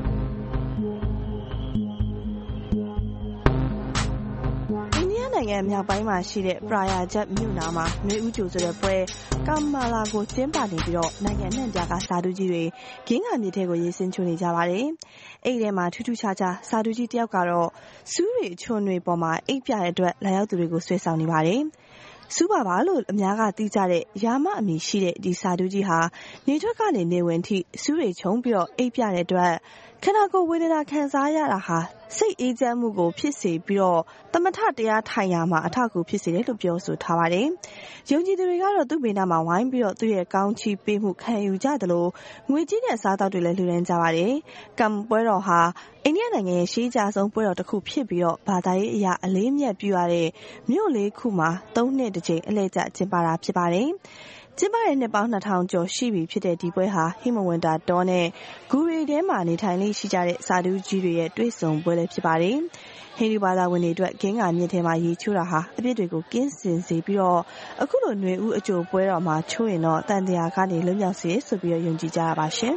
နိုင်ငံမြောက်ပိုင်းမှာရှိတဲ့ပရာယာဂျက်မြို့နာမှာຫນွေဦးကြိုဆိုတဲ့ပွဲကမ်မာလာကိုကျင်းပနေပြီးတော့နိုင်ငံနှံ့ပြားကစာတူးကြီးတွေဂင်းကာမြစ်ထဲကိုရေဆင်းချိုးနေကြပါတယ်။အဲ့ဒီထဲမှာထူးထူးခြားခြားစာတူးကြီးတယောက်ကတော့စူးတွေချွန်တွေပေါ်မှာအိပ်ပြတဲ့အတွက်လာရောက်သူတွေကိုဆွဲဆောင်နေပါတယ်။စူးပါပါလို့အများကသိကြတဲ့ရာမအမည်ရှိတဲ့ဒီစာတူးကြီးဟာနေထွက်ကနေနေဝင်ထိစူးတွေချုံပြီးတော့အိပ်ပြတဲ့အတွက်ခန္ဓာကိုယ်ဝေဒနာခံစားရတာဟာစိတ်အေးချမ်းမှုကိုဖြစ်စေပြီးတော့သမထတရားထိုင်ရာမှာအထောက်အကူဖြစ်စေတယ်လို့ပြောဆိုထားပါတယ်။ယုံကြည်သူတွေကတော့သူ့ဘေးနားမှာဝိုင်းပြီးတော့သူ့ရဲ့ကောင်းချီးပေးမှုခံယူကြတယ်လို့ငွေကြီးနဲ့စားတောက်တွေလည်းလှူဒန်းကြပါတယ်။ကမ်ပွဲတော်ဟာအိန္ဒိယနိုင်ငံရဲ့ရှေးကြဆုံးပွဲတော်တစ်ခုဖြစ်ပြီးတော့ဘာသာရေးအရာအလေးမြတ်ပြုရတဲ့မြို့လေးခုမှာသုံးနှစ်တစ်ကြိမ်အလဲကျကျင်းပတာဖြစ်ပါတယ်။ကျင်းပတဲ့နှစ်ပေါင်းနှစ်ထောင်ကျော်ရှိပြီဖြစ်တဲ့ဒီပွဲဟာဟိမဝန္တာတောနဲ့ဂူရီထဲမှာနေထိုင်လေးရှိကြတဲ့စာတူးကြီးတွေရဲ့တွေ့ဆုံပွဲလည်းဖြစ်ပါတယ်။ဟိန္ဒူဘာသာဝင်တွေအတွက်ဂင်းကာမြစ်ထဲမှာရေချိုးတာဟာအပြစ်တွေကိုကင်းစင်စေပြီးတော့အခုလိုຫນွေဦးအကြိုပွဲတော်မှာချိုးရင်တော့တန်တရားကနေလွတ်မြောက်စေဆိုပြီးတော့ယုံကြည်ကြရပါရှင်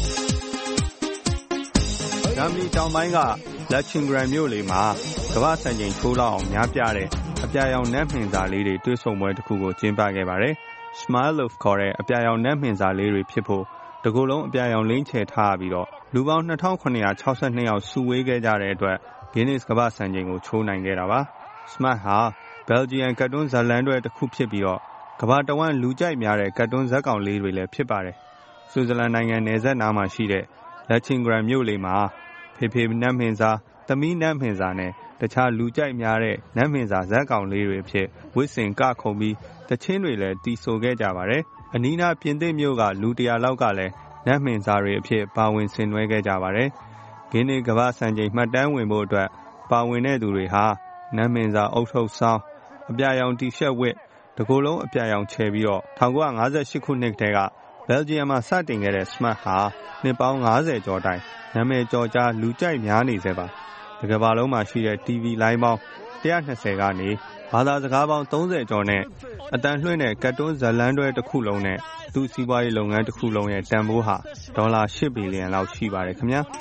။ဂျာမနီတောင်ပိုင်းကလက်ချင်ဂရန်မြို့လေးမှာကမ္ဘာစံချိန်ချိုးလောက်အောင်များပြတဲ့အပြာရောင်နက်မှင်စာလေးတွေတွေ့ဆုံပွဲတစ်ခုကိုကျင်းပခဲ့ပါတယ်။ Smirnoff ခေါ်တဲ့အပြာရောင်နက်မှင်စာလေးတွေဖြစ်ဖို့တကူလုံးအပြာရောင်လိမ့်ချထားပြီးတော့လူပေါင်းနှစ်ထောင်ခုနှစ်ရာခြောက်ဆယ်နှစ်ယောက်စုဝေးခဲ့ကြတဲ့အတွက် Guinness ကမ္ဘာ့စံချိန်ကိုချိုးနိုင်ခဲ့တာပါ။ Smart ဟာ Belgian ကတ်တွန်းဇာတ်လမ်းတွဲတစ်ခုဖြစ်ပြီးတော့ကမ္ဘာတဝန်းလူကြိုက်များတဲ့ကတ်တွန်းဇာတ်ကောင်လေးတွေလည်းဖြစ်ပါတယ်။ ဆွစ်ဇာလန်နိုင်ငံနယ်စပ်နားမှာရှိတဲ့ Lechingen မြို့လေးမှာဖေဖေနတ်မှင်စာသမီးနတ်မှင်စာနဲ့တခြားလူကြိုက်များတဲ့နတ်မှင်စာဇာတ်ကောင်လေးတွေဖြစ်ဝစ်စင်ကခုံပြီးတချင်းတွေလည်းတီးဆိုခဲ့ကြပါတယ်။အနီးနားပြင်သစ်မြို့ကလူတရာလောက်ကလည်းနတ်မှင်စာတွေအဖြစ်ပါဝင်ဆင်နွှဲခဲ့ကြပါတယ်။ Guinness ကမ္ဘာ့စံချိန်မှတ်တမ်းဝင်ဖို့အတွက်ပါဝင်တဲ့သူတွေဟာနတ်မှင်စာအုပ်ထုပ်ဆောင်းအပြာရောင်တီရှပ်ဝတ်တကိုယ်လုံးအပြာရောင်ချယ်ပြီးတော့၁၉၅၈ခုနှစ်တည်းက Belgium မှာစတင်ခဲ့တဲ့ Smart ဟာနှစ်ပေါင်း၅၀ကျော်တိုင်နာမည်ကျော်ကြားလူကြိုက်များနေစေပါတကယ်ပါလုံးမှာရှိတဲ့ တီဗီ လိုင်းပေါင်း၁၂၀ကနေဘာသာစကားပေါင်း၃၀ကျော်နဲ့အတန်လွှင့်တဲ့ကတ်တွန်းဇာတ်လမ်းတွဲတစ်ခုလုံးနဲ့သူ့စီးပွားရေးလုပ်ငန်းတစ်ခုလုံးရဲ့တန်ဖိုးဟာဒေါ်လာ၈ဘီလီယံလောက်ရှိပါတယ်ခင်ဗျာ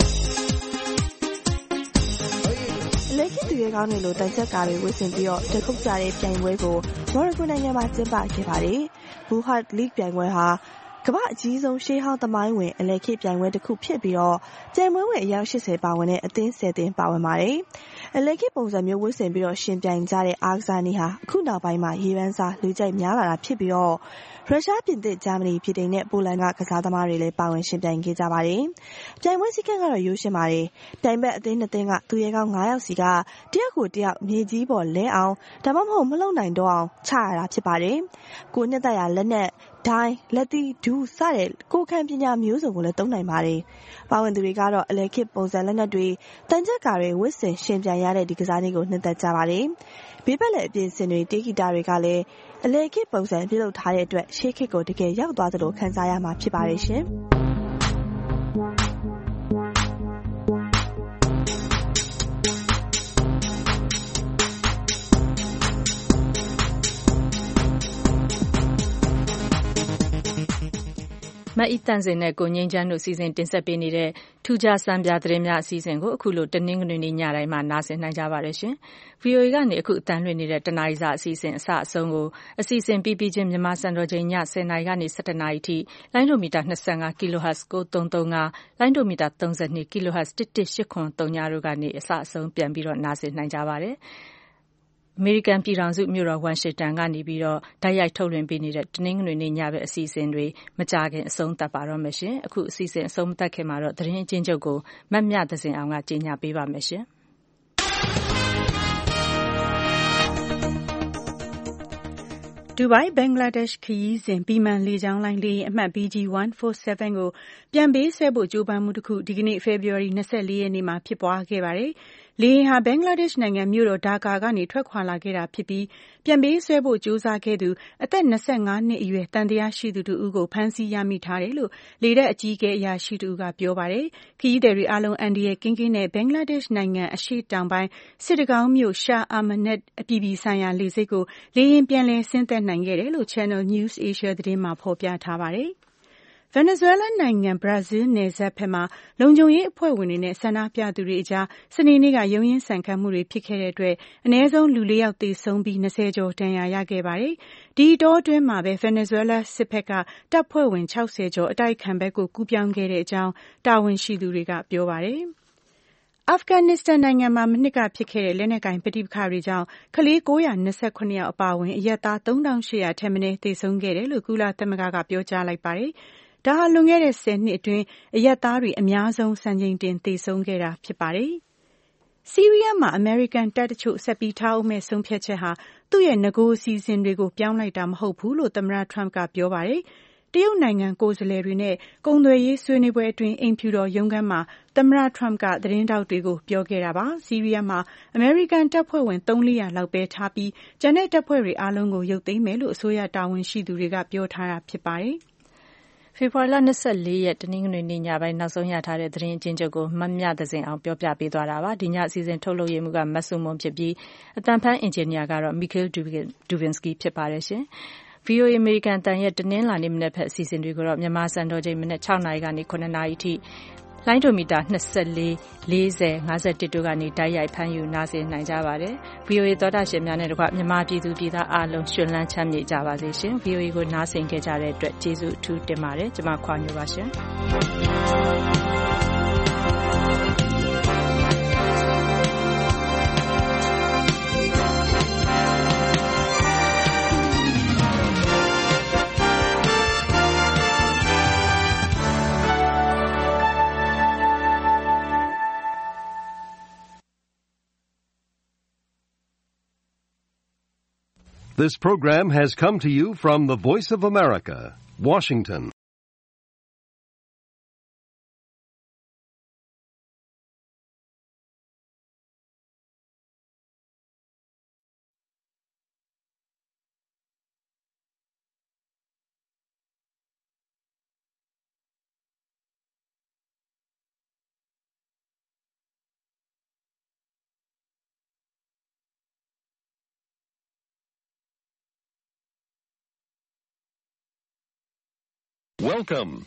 လက်ရှိသူရဲကောင်းတွေလိုတန်ချက်ကားတွေဝစ်ဆင်ပြီးတော့တခုတ်ကြတဲ့ပြိုင်ပွဲကိုမော်ရိုကိုနိုင်ငံမှာကျင်းပခဲ့ပါတယ်။ Buhat League ပြိုင်ပွဲဟာကမ္ဘာအကြီးဆုံးရှေးဟောင်းသမိုင်းဝင်အလယ်ခေတ်ပြိုင်ပွဲတစ်ခုဖြစ်ပြီးတော့ကျန်ပွဲဝင်အယောက်၈၀ပါဝင်တဲ့အသင်း၁၀သင်းပါဝင်ပါတယ်။အလယ်ခေတ်ပုံစံမျိုးဝစ်ဆင်ပြီးတော့ရှင်ပြိုင်ကြတဲ့အားကစားနည်းဟာအခုနောက်ပိုင်းမှာရေပန်းစားလူကြိုက်များလာတာဖြစ်ပြီးတော့ရုရှားပြင်သစ်ဂျာမနီဗြိတိန်နဲ့ပိုလန်ကကစားသမားတွေလည်းပါဝင်ရှင်ပြိုင်ခဲ့ကြပါတယ်။ပြိုင်ပွဲစည်းကမ်းကတော့ရိုးရှင်းပါတယ်။ပြိုင်ဘက်အသင်းနှစ်သင်းကသူရဲကောင်း၅ယောက်စီကတယောက်ကိုတယောက်မြေကြီးပေါ်လဲအောင်ဒါမှမဟုတ်မလုံနိုင်တော့အောင်ချရတာဖြစ်ပါတယ်။ကိုနှစ်သက်ရာလက်နဲ့ဒိုင်းလက်သီးဒူးစတဲ့ကိုခံပညာမျိုးစုံကိုလည်းသုံးနိုင်ပါတယ်။ပါဝင်သူတွေကတော့အလယ်ခေတ်ပုံစံလက်နက်တွေတန်ချက်ကာတွေဝစ်ဆင်ရှင်ပြိုင်ရတဲ့ဒီကစားနည်းကိုနှစ်သက်ကြပါတယ်။ဘေးဘက်လည်းအပြင်စင်တွေတေးဂီတာတွေကလည်းအလယ်ခေတ်ပုံစံပြုလုပ်ထားတဲ့အတွက်ရှေးခေတ်ကိုတကယ်ရောက်သွားသလိုခံစားရမှာဖြစ်ပါတယ်ရှင်။မအီတန်စင်နဲ့ကိုငင်းချမ်းတို့စီစဉ်တင်ဆက်ပေးနေတဲ့ထူးခြားစံပြသတင်းများအစီအစဉ်ကိုအခုလိုတနင်္ဂနွေနေ့ညတိုင်းမှာနားဆင်နိုင်ကြပါတယ်ရှင်။ ဗွီအိုအေကနေအခုအတန်းလွှင့်နေတဲ့တနာရီစာအစီအစဉ်အစအဆုံးကိုအစီအစဉ်ပြီးပြီးချင်းမြန်မာစံတော်ချိန်ည၁၀နာရီကနေ၁၁နာရီထိလိုင်းဒိုမီတာ၂၅ kHz ၉၃၃၅လိုင်းဒိုမီတာ၃၂ kHz ၁၁၈၇၃တို့ကနေအစအဆုံးပြန်ပြီးတော့နားဆင်နိုင်ကြပါတယ်။အမေရိကန်ပြည်ထောင်စုမြို့တော်ဝါရှင်တန်ကနေပြီးတော့တိုက်ရိုက်ထုတ်လွှင့်ပေးနေတဲ့တနင်္ဂနွေနေ့ညဘက်အစီအစဉ်တွေမကြခင်အဆုံးသတ်ပါတော့မယ်ရှင်အခုအစီအစဉ်အဆုံးမသတ်ခင်မှာတော့သတင်းအကျဉ်းချုပ်ကိုမတ်မြသဇင်အောင်ကကြီးညာပေးပါမယ်ရှင်ဒူဘိုင်ဘင်္ဂလားဒေ့ရှ်ခရီးစဉ်ပြီးမှန်လေကြောင်းလိုင်းလေအမှတ် ဘီ ဂျီ ၁၄၇ ကိုပြန်ပေးဆွဲဖို့ကြိုးပမ်းမှုတစ်ခုဒီကနေ့ဖေဖော်ဝါရီ၂၄ရက်နေ့မှာဖြစ်ပွားခဲ့ပါတယ်။လေယာဉ်ဟာဘင်္ဂလားဒေ့ရှ်နိုင်ငံမြို့တော်ဒါကာကနေထွက်ခွာလာခဲ့တာဖြစ်ပြီးပြန်ပေးဆွဲဖို့ကြိုးစားခဲ့သူအသက်၂၅နှစ်အရွယ်တန်တရားရှိသူတို့ကိုဖမ်းဆီးရမိထားတယ်လို့လေတပ်အကြီးအကဲအရာရှိသူကပြောပါတယ်။ခရီးသည်တွေအားလုံးအန္တရာယ်ကင်းကင်းနဲ့ဘင်္ဂလားဒေ့ရှ်နိုင်ငံအရှေ့တောင်ပိုင်းစစ်တကောင်းမြို့ရှာအာမနက်အပြည်ပြည်ဆိုင်ရာလေဆိပ်ကိုလေယာဉ်ပြန်လည်ဆင်းသက်နိုင်ခဲ့တယ်လို့ Channel News Asia သတင်းမှာဖော်ပြထားပါတယ်။ ဗင်နီဇွဲလားနိုင်ငံဘရာဇီးနယ်စပ်ဘက်မှာလုံခြုံရေးအဖွဲ့ဝင်တွေနဲ့ဆန္ဒပြသူတွေအကြားစနေနေ့ကရုန်းရင်းဆန်ခတ်မှုတွေဖြစ်ခဲ့တဲ့အတွက်အနည်းဆုံးလူလေးယောက်သေဆုံးပြီး၂၀ကျော်ဒဏ်ရာရခဲ့ပါတယ်။ဒီအတောအတွင်းမှာပဲဗင်နီဇွဲလားစစ်ဘက်ကတပ်ဖွဲ့ဝင်၆၀ကျော်အတိုက်အခံဘက်ကိုကူးပြောင်းခဲ့တဲ့အကြောင်းတာဝန်ရှိသူတွေကပြောပါတယ်။အာဖဂန်နစ္စတန်နိုင်ငံမှာမနှစ်ကဖြစ်ခဲ့တဲ့လက်နက်ကိုင်ပဋိပက္ခတွေကြောင့်ကလေး၉၂၇ယောက်အပါအဝင်အရပ်သား၃၈၀၀ထက်မနည်းသေဆုံးခဲ့တယ်လို့ကုလသမဂ္ဂကပြောကြားလိုက်ပါတယ်။ဒါဟာလွန်ခဲ့တဲ့ဆယ်နှစ်အတွင်းအရပ်သားတွေအများဆုံးစံချိန်တင်သေဆုံးခဲ့တာဖြစ်ပါတယ်။ဆီးရီးယားမှာအမေရိကန်တပ်တချို့ဆက်ပြီးထားအောင်မဲ့ဆုံးဖြတ်ချက်ဟာသူ့ရဲ့ငကိုအစီအစဉ်တွေကိုပြောင်းလိုက်တာမဟုတ်ဘူးလို့သမ္မတထရမ့်ကပြောပါတယ်။တရုတ်နိုင်ငံကိုယ်စားလှယ်တွေနဲ့ကုန်သွယ်ရေးဆွေးနွေးပွဲအတွင်းအိမ်ဖြူတော်ရုံးခန်းမှာသမ္မတထရမ့်ကသတင်းတောက်တွေကိုပြောခဲ့တာပါ။ဆီးရီးယားမှာအမေရိကန်တပ်ဖွဲ့ဝင်သုံးလေးရာလောက်ပဲထားပြီးကျန်တဲ့တပ်ဖွဲ့တွေအားလုံးကိုရုပ်သိမ်းမယ်လို့အစိုးရတာဝန်ရှိသူတွေကပြောထားတာဖြစ်ပါတယ်။ဖေဖော်ဝါရီလ၂၄ရက်တနင်္ဂနွေနေ့ညပိုင်းနောက်ဆုံးရထားတဲ့သတင်းအကျဉ်းချုပ်ကိုမမြသဇင်အောင်ပြောပြပေးသွားတာပါ။ဒီညအစီအစဉ်ထုတ်လုပ်ရမှုကမတ်ဆုမွန်ဖြစ်ပြီးအတန်ဖန်အင်ဂျင်နီယာကတော့ Mikhail Dubinsky ဖြစ်ပါတယ်ရှင်။ ဗီအိုအေအမေရိကန်တန်ရဲ့တနင်္လာနေ့မနက်ဖက်အစီအစဉ်တွေကိုတော့မြန်မာစံတော်ချိန်မနက်၆နာရီကနေ၇နာရီထိလိုင်းဒိုမီတာ၂၄ ၄၀ ၅၁တို့ကနေတိုက်ရိုက်ဖမ်းယူနားဆင်နိုင်ကြပါတယ်။ ဗွီအိုအေသောတာရှင်များနဲ့တကွမြန်မာပြည်သူပြည်သားအားလုံးရှင်လန်းချမ်းမြေ့ကြပါစေရှင်။ ဗွီအိုအေကိုနားဆင်ခဲ့ကြတဲ့အတွက်ကျေးဇူးအထူးတင်ပါတယ်။ကျွန်မခွာညိုပါရှင်။ This program has come to you from the Voice of America, Washington. Welcome.